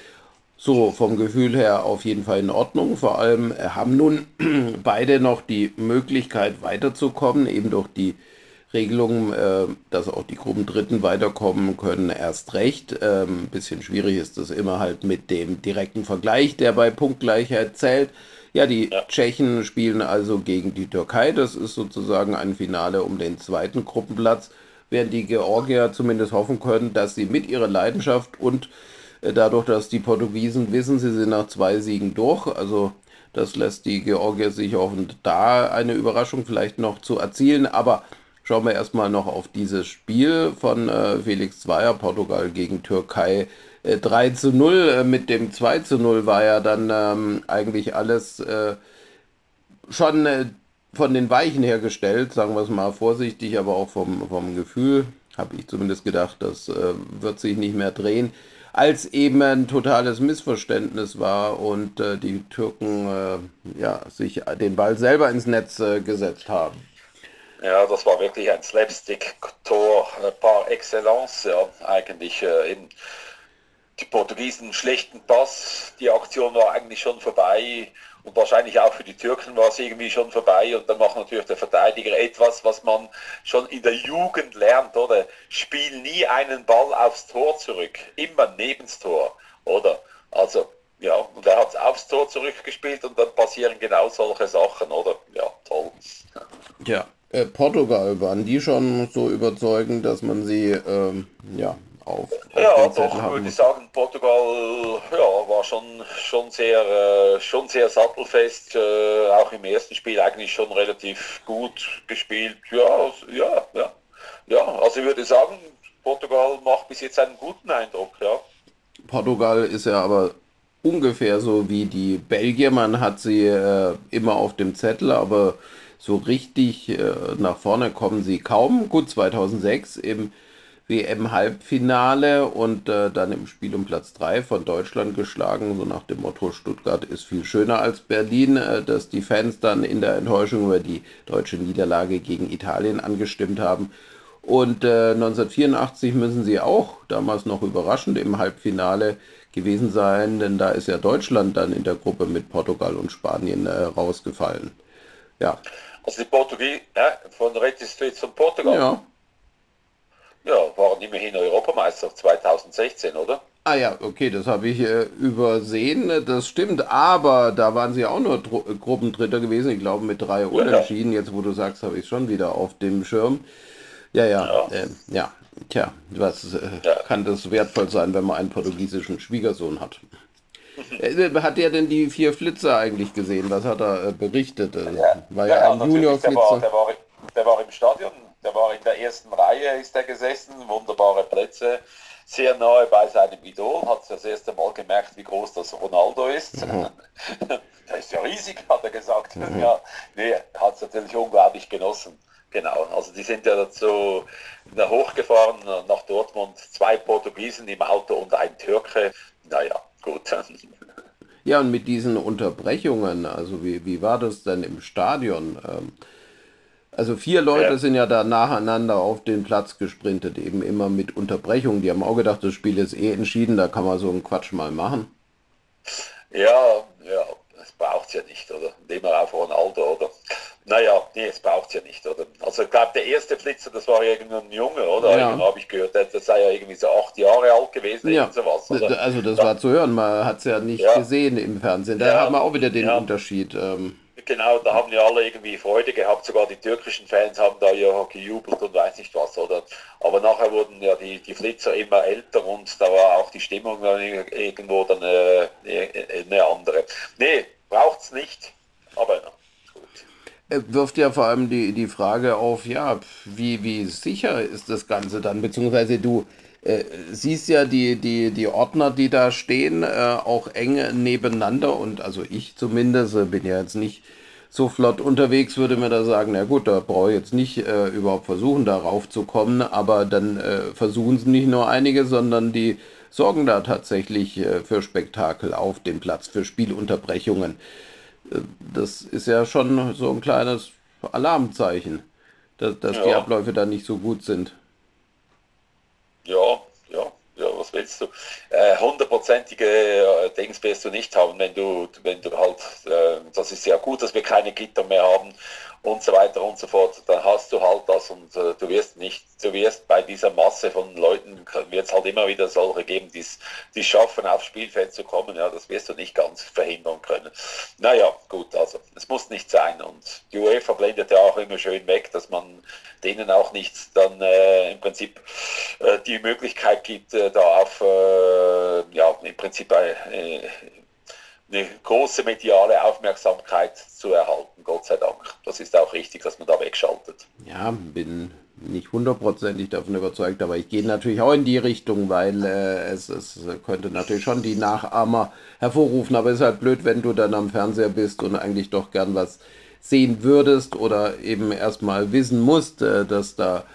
so vom Gefühl her auf jeden Fall in Ordnung. Vor allem äh, haben nun beide noch die Möglichkeit weiterzukommen, eben durch die Regelung, äh, dass auch die Gruppendritten weiterkommen können, erst recht. Ähm, ein bisschen schwierig ist das immer halt mit dem direkten Vergleich, der bei Punktgleichheit zählt. Ja, die Ja. Tschechen spielen also gegen die Türkei. Das ist sozusagen ein Finale um den zweiten Gruppenplatz, während die Georgier zumindest hoffen können, dass sie mit ihrer Leidenschaft und äh, dadurch, dass die Portugiesen wissen, sie sind nach zwei Siegen durch, also das lässt die Georgier sich hoffen, da eine Überraschung vielleicht noch zu erzielen. Aber schauen wir erstmal noch auf dieses Spiel von äh, Felix Zweier, Portugal gegen Türkei. Äh, drei zu null, äh, mit dem zwei zu null war ja dann ähm, eigentlich alles äh, schon äh, von den Weichen her gestellt, sagen wir es mal vorsichtig, aber auch vom, vom Gefühl, habe ich zumindest gedacht, das äh, wird sich nicht mehr drehen, als eben ein totales Missverständnis war und äh, die Türken äh, ja, sich den Ball selber ins Netz äh, gesetzt haben. Ja, das war wirklich ein Slapstick-Tor äh, par excellence, ja, eigentlich äh, eben die Portugiesen schlechten Pass, die Aktion war eigentlich schon vorbei und wahrscheinlich auch für die Türken war es irgendwie schon vorbei und dann macht natürlich der Verteidiger etwas, was man schon in der Jugend lernt, oder? Spiel nie einen Ball aufs Tor zurück, immer nebens Tor, oder? Also, ja, und er hat aufs Tor zurückgespielt und dann passieren genau solche Sachen, oder? Ja, toll. Ja, äh, Portugal, waren die schon so überzeugend, dass man sie ähm, ja, auf, auf Ja, den Zettel doch, haben würde ich muss? sagen, Portugal ja, war schon, schon, sehr, äh, schon sehr sattelfest, äh, auch im ersten Spiel eigentlich schon relativ gut gespielt. Ja, ja, ja, ja, also ich würde sagen, Portugal macht bis jetzt einen guten Eindruck, ja. Portugal ist ja aber ungefähr so wie die Belgier. Man hat sie äh, immer auf dem Zettel, aber so richtig äh, nach vorne kommen sie kaum. Gut, zweitausendsechs im W M-Halbfinale und äh, dann im Spiel um Platz drei von Deutschland geschlagen, so nach dem Motto, Stuttgart ist viel schöner als Berlin, äh, dass die Fans dann in der Enttäuschung über die deutsche Niederlage gegen Italien angestimmt haben. Und äh, neunzehnhundertvierundachtzig müssen sie auch, damals noch überraschend, im Halbfinale gewesen sein, denn da ist ja Deutschland dann in der Gruppe mit Portugal und Spanien äh, rausgefallen. Ja, Also die Portugiesen, ja, von redest du jetzt von Portugal? ja. Ja, waren immerhin Europameister zweitausendsechzehn, oder? Ah ja, okay, das habe ich äh, übersehen, äh, das stimmt, aber da waren sie auch nur Tru äh, Gruppendritter gewesen, ich glaube mit drei Ja, ja, Unentschieden. Jetzt, wo du sagst, habe ich es schon wieder auf dem Schirm. Ja, ja, ja, äh, ja, tja, was äh, ja. kann das wertvoll sein, wenn man einen portugiesischen Schwiegersohn hat? Äh, hat der denn die vier Flitzer eigentlich gesehen? Was hat er äh, berichtet? Äh, Ja, war ja, ja ja, ein natürlich, der war, Junior-Flitzer. der war, der war im Stadion, der war in der ersten Reihe, ist er gesessen, wunderbare Plätze, sehr nahe bei seinem Idol, hat das erste Mal gemerkt, wie groß das Ronaldo ist. Mhm. Der ist ja riesig, hat er gesagt. Mhm. Ja, nee, hat es natürlich unglaublich genossen. genau. Also die sind ja dazu hochgefahren nach Dortmund, zwei Portugiesen im Auto und ein Türke. Naja, gut. Ja, und mit diesen Unterbrechungen, also wie, wie war das denn im Stadion? Ähm, also vier Ja, Leute sind ja da nacheinander auf den Platz gesprintet, eben immer mit Unterbrechungen. Die haben auch gedacht, das Spiel ist eh entschieden, da kann man so einen Quatsch mal machen. ja, ja, es braucht es ja nicht, oder? Nehmen wir auf Ronaldo, oder? Naja, nee, es braucht es ja nicht, oder? Also ich glaube, der erste Flitzer, das war irgendein Junge, oder? Ja, Irgendwann habe ich gehört, der, der sei ja irgendwie so acht Jahre alt gewesen, irgend ja. sowas, D- oder? d- Also das Da, war zu hören, man hat es ja nicht ja, gesehen im Fernsehen. Da haben ja, wir auch wieder den ja, Unterschied. Ähm, genau, da haben ja alle irgendwie Freude gehabt, sogar die türkischen Fans haben da ja gejubelt und weiß nicht was, oder? Aber nachher wurden ja die, die Flitzer immer älter und da war auch die Stimmung dann irgendwo dann äh, eine andere. Nee, braucht's nicht, aber na, gut. äh, wirft ja vor allem die, die Frage auf, ja, wie, wie sicher ist das Ganze dann? Beziehungsweise du äh, siehst ja die, die, die Ordner, die da stehen, äh, auch eng nebeneinander und also ich zumindest äh, bin ja jetzt nicht so flott unterwegs, würde mir da sagen, na gut, da brauche ich jetzt nicht äh, überhaupt versuchen, darauf zu kommen, aber dann äh, versuchen es nicht nur einige, sondern die sorgen da tatsächlich äh, für Spektakel auf dem Platz, für Spielunterbrechungen. Das ist ja schon so ein kleines Alarmzeichen, dass, dass die Ja, Abläufe da nicht so gut sind. ja, ja, ja, was willst du? Äh, hundertprozentige äh, Dings wirst du nicht haben, wenn du, wenn du halt, äh, das ist ja gut, dass wir keine Gitter mehr haben und so weiter und so fort. Dann hast du halt das und äh, du wirst nicht, du wirst bei dieser Masse von Leuten, wird es halt immer wieder solche geben, die es schaffen, aufs Spielfeld zu kommen. Ja, das wirst du nicht ganz verhindern können. Naja, gut, also es muss nicht sein und die UEFA blendet ja auch immer schön weg, dass man denen auch nicht dann äh, im Prinzip äh, die Möglichkeit gibt, äh, da auf äh, ja, im Prinzip äh, eine große mediale Aufmerksamkeit zu erhalten, Gott sei Dank. Das ist auch richtig, dass man da wegschaltet. Ja, bin nicht hundertprozentig davon überzeugt, aber ich gehe natürlich auch in die Richtung, weil äh, es, es könnte natürlich schon die Nachahmer hervorrufen, aber es ist halt blöd, wenn du dann am Fernseher bist und eigentlich doch gern was sehen würdest oder eben erstmal wissen musst, äh, dass da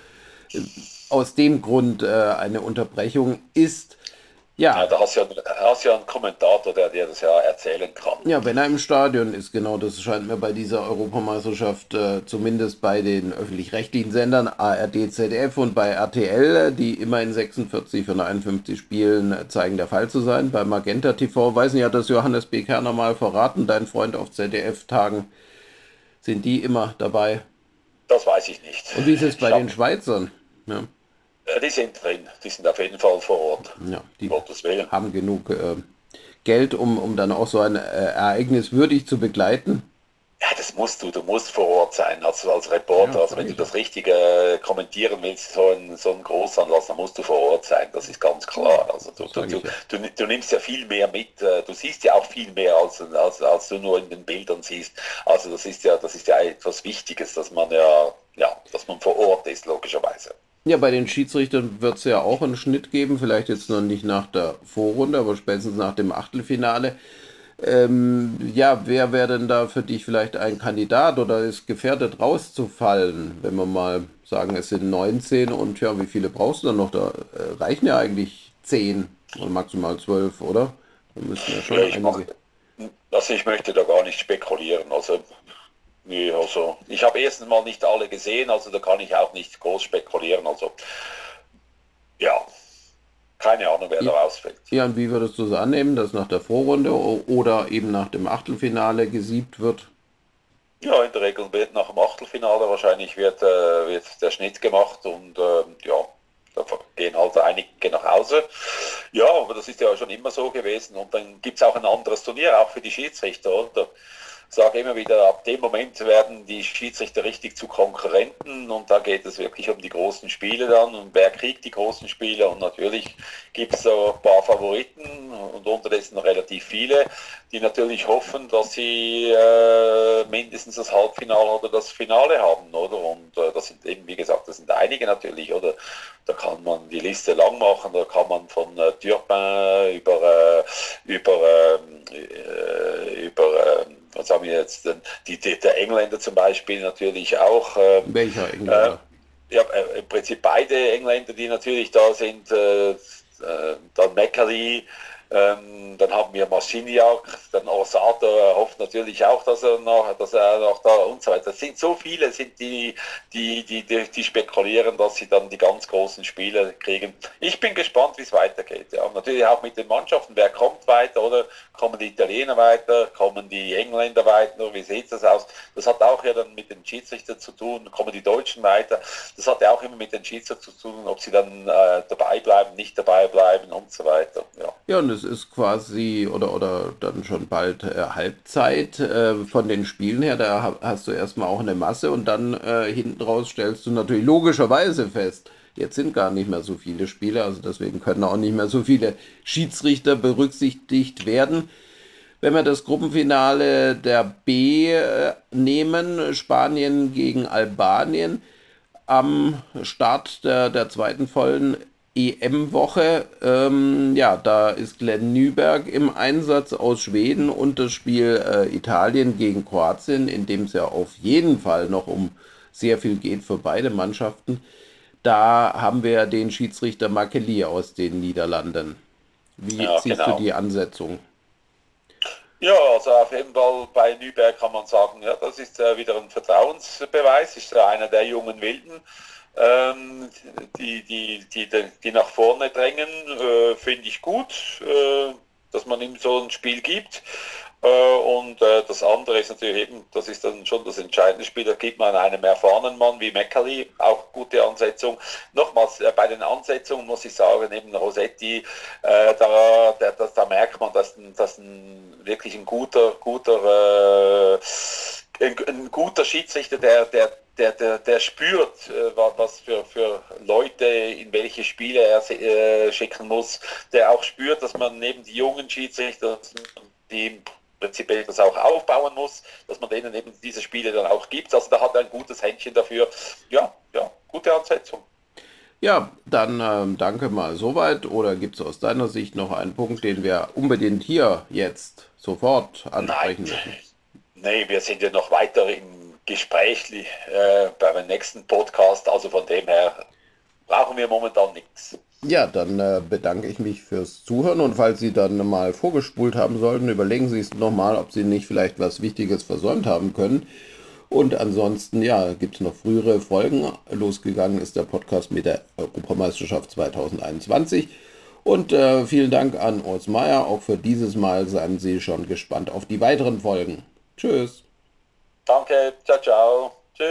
aus dem Grund äh, eine Unterbrechung ist. Ja, Ja, da hast du ja, hast ja einen Kommentator, der dir das ja erzählen kann. ja, wenn er im Stadion ist, genau, das scheint mir bei dieser Europameisterschaft, äh, zumindest bei den öffentlich-rechtlichen Sendern A R D, Z D F und bei R T L, äh, die immer in sechsundvierzig von einundfünfzig Spielen äh, zeigen, der Fall zu sein. Bei Magenta T V, weiß nicht, hat das Johannes B. Kerner mal verraten, dein Freund auf Z D F-Tagen, sind die immer dabei. Das weiß ich nicht. Und wie ist es bei Ich den hab, Schweizern? Ja, äh, die sind drin, die sind auf jeden Fall vor Ort. ja Um die Gottes Willen. haben genug äh, Geld, um, um dann auch so ein äh, Ereignis würdig zu begleiten. Ja, das musst du, du musst vor Ort sein, also als Ja, Reporter. Also wenn sage du ich ja. das Richtige äh, kommentieren willst, so ein, so ein Großanlass, dann musst du vor Ort sein, das ist ganz klar. Also du, Das du, sage du, ich ja. du, du nimmst ja viel mehr mit, äh, du siehst ja auch viel mehr, als, als, als du nur in den Bildern siehst. Also das ist ja, das ist ja etwas Wichtiges, dass man ja, ja, dass man vor Ort ist, logischerweise. Ja, bei den Schiedsrichtern wird es ja auch einen Schnitt geben, vielleicht jetzt noch nicht nach der Vorrunde, aber spätestens nach dem Achtelfinale. Ähm, ja, wer wäre denn da für dich vielleicht ein Kandidat oder ist gefährdet rauszufallen, wenn wir mal sagen, es sind neunzehn und ja, wie viele brauchst du dann noch? Da äh, reichen ja eigentlich zehn oder maximal zwölf, oder? Da müssen ja Ja, schon ich mach, einige. also ich möchte da gar nicht spekulieren. Also, nee, also ich habe erstens mal nicht alle gesehen, also da kann ich auch nicht groß spekulieren. Also ja, keine Ahnung, wer da rausfällt. Ja, und wie würdest du es annehmen, dass nach der Vorrunde o- oder eben nach dem Achtelfinale gesiebt wird? Ja, in der Regel wird nach dem Achtelfinale wahrscheinlich wird, äh, wird der Schnitt gemacht und ähm, ja, da gehen halt einige nach Hause. Ja, aber das ist ja schon immer so gewesen und dann gibt es auch ein anderes Turnier, auch für die Schiedsrichter. Oder? Sage immer wieder, ab dem Moment werden die Schiedsrichter richtig zu Konkurrenten und da geht es wirklich um die großen Spiele dann und wer kriegt die großen Spiele und natürlich gibt es so ein paar Favoriten und unterdessen relativ viele, die natürlich hoffen, dass sie äh, mindestens das Halbfinale oder das Finale haben, oder? Und äh, das sind eben, wie gesagt, das sind einige natürlich, oder? Da kann man die Liste lang machen, da kann man von äh, Turpin über, äh, über, äh, über äh, was haben wir jetzt, die, die, der Engländer zum Beispiel natürlich auch. Ähm, Welcher Engländer? Äh, ja, äh, im Prinzip beide Engländer, die natürlich da sind, äh, äh, dann Meckerli, ähm, dann haben wir Marciniak, dann Orsato hofft natürlich auch, dass er noch, dass er noch da und so weiter. Es sind so viele, sind die, die, die, die, die spekulieren, dass sie dann die ganz großen Spiele kriegen. Ich bin gespannt, wie es weitergeht. Ja. Natürlich auch mit den Mannschaften, wer kommt weiter, oder kommen die Italiener weiter, kommen die Engländer weiter, wie sieht das aus? Das hat auch ja dann mit den Schiedsrichtern zu tun, kommen die Deutschen weiter. Das hat ja auch immer mit den Schiedsrichtern zu tun, ob sie dann äh, dabei bleiben, nicht dabei bleiben und so weiter. Ja, ja, und es ist quasi oder, oder dann schon bald äh, Halbzeit äh, von den Spielen her. Da ha- hast du erstmal auch eine Masse und dann äh, hinten raus stellst du natürlich logischerweise fest, jetzt sind gar nicht mehr so viele Spiele, also deswegen können auch nicht mehr so viele Schiedsrichter berücksichtigt werden. Wenn wir das Gruppenfinale der B äh, nehmen, Spanien gegen Albanien, am Start der, der zweiten vollen E M-Woche. Ähm, ja, da ist Glenn Nyberg im Einsatz aus Schweden und das Spiel äh, Italien gegen Kroatien, in dem es ja auf jeden Fall noch um sehr viel geht für beide Mannschaften. Da haben wir den Schiedsrichter Makeli aus den Niederlanden. Wie ja siehst du genau. die Ansetzung? Ja, also auf jeden Fall bei Nürnberg kann man sagen, ja, das ist äh, wieder ein Vertrauensbeweis, ist ja einer der jungen Wilden, ähm, die, die, die, die nach vorne drängen, äh, finde ich gut, äh, dass man ihm so ein Spiel gibt. Äh, und äh, das andere ist natürlich eben, das ist dann schon das entscheidende Spiel, da gibt man einem erfahrenen Mann wie Meckerli, auch gute Ansetzung. Nochmals, äh, bei den Ansetzungen muss ich sagen, neben Rossetti, äh, da, der, das, da merkt man, dass, dass ein, wirklich ein guter, guter, äh, ein, ein guter Schiedsrichter, der, der Der, der, der spürt, äh, was für, für Leute, in welche Spiele er äh, schicken muss, der auch spürt, dass man neben die jungen Schiedsrichter, die im Prinzip das auch aufbauen muss, dass man denen eben diese Spiele dann auch gibt. Also da hat er ein gutes Händchen dafür. Ja, ja, gute Ansetzung. Ja, dann ähm, danke mal soweit. Oder gibt es aus deiner Sicht noch einen Punkt, den wir unbedingt hier jetzt sofort Nein, ansprechen müssen? nee, wir sind ja noch weiter im Gespräch äh, beim nächsten Podcast. Also von dem her brauchen wir momentan nichts. Ja, dann äh, bedanke ich mich fürs Zuhören und falls Sie dann mal vorgespult haben sollten, überlegen Sie es nochmal, ob Sie nicht vielleicht was Wichtiges versäumt haben können. Und ansonsten, ja, gibt es noch frühere Folgen. Losgegangen ist der Podcast mit der Europameisterschaft zwanzig einundzwanzig. Und äh, vielen Dank an Urs Meier. Auch für dieses Mal seien Sie schon gespannt auf die weiteren Folgen. Tschüss. Danke, ciao, ciao.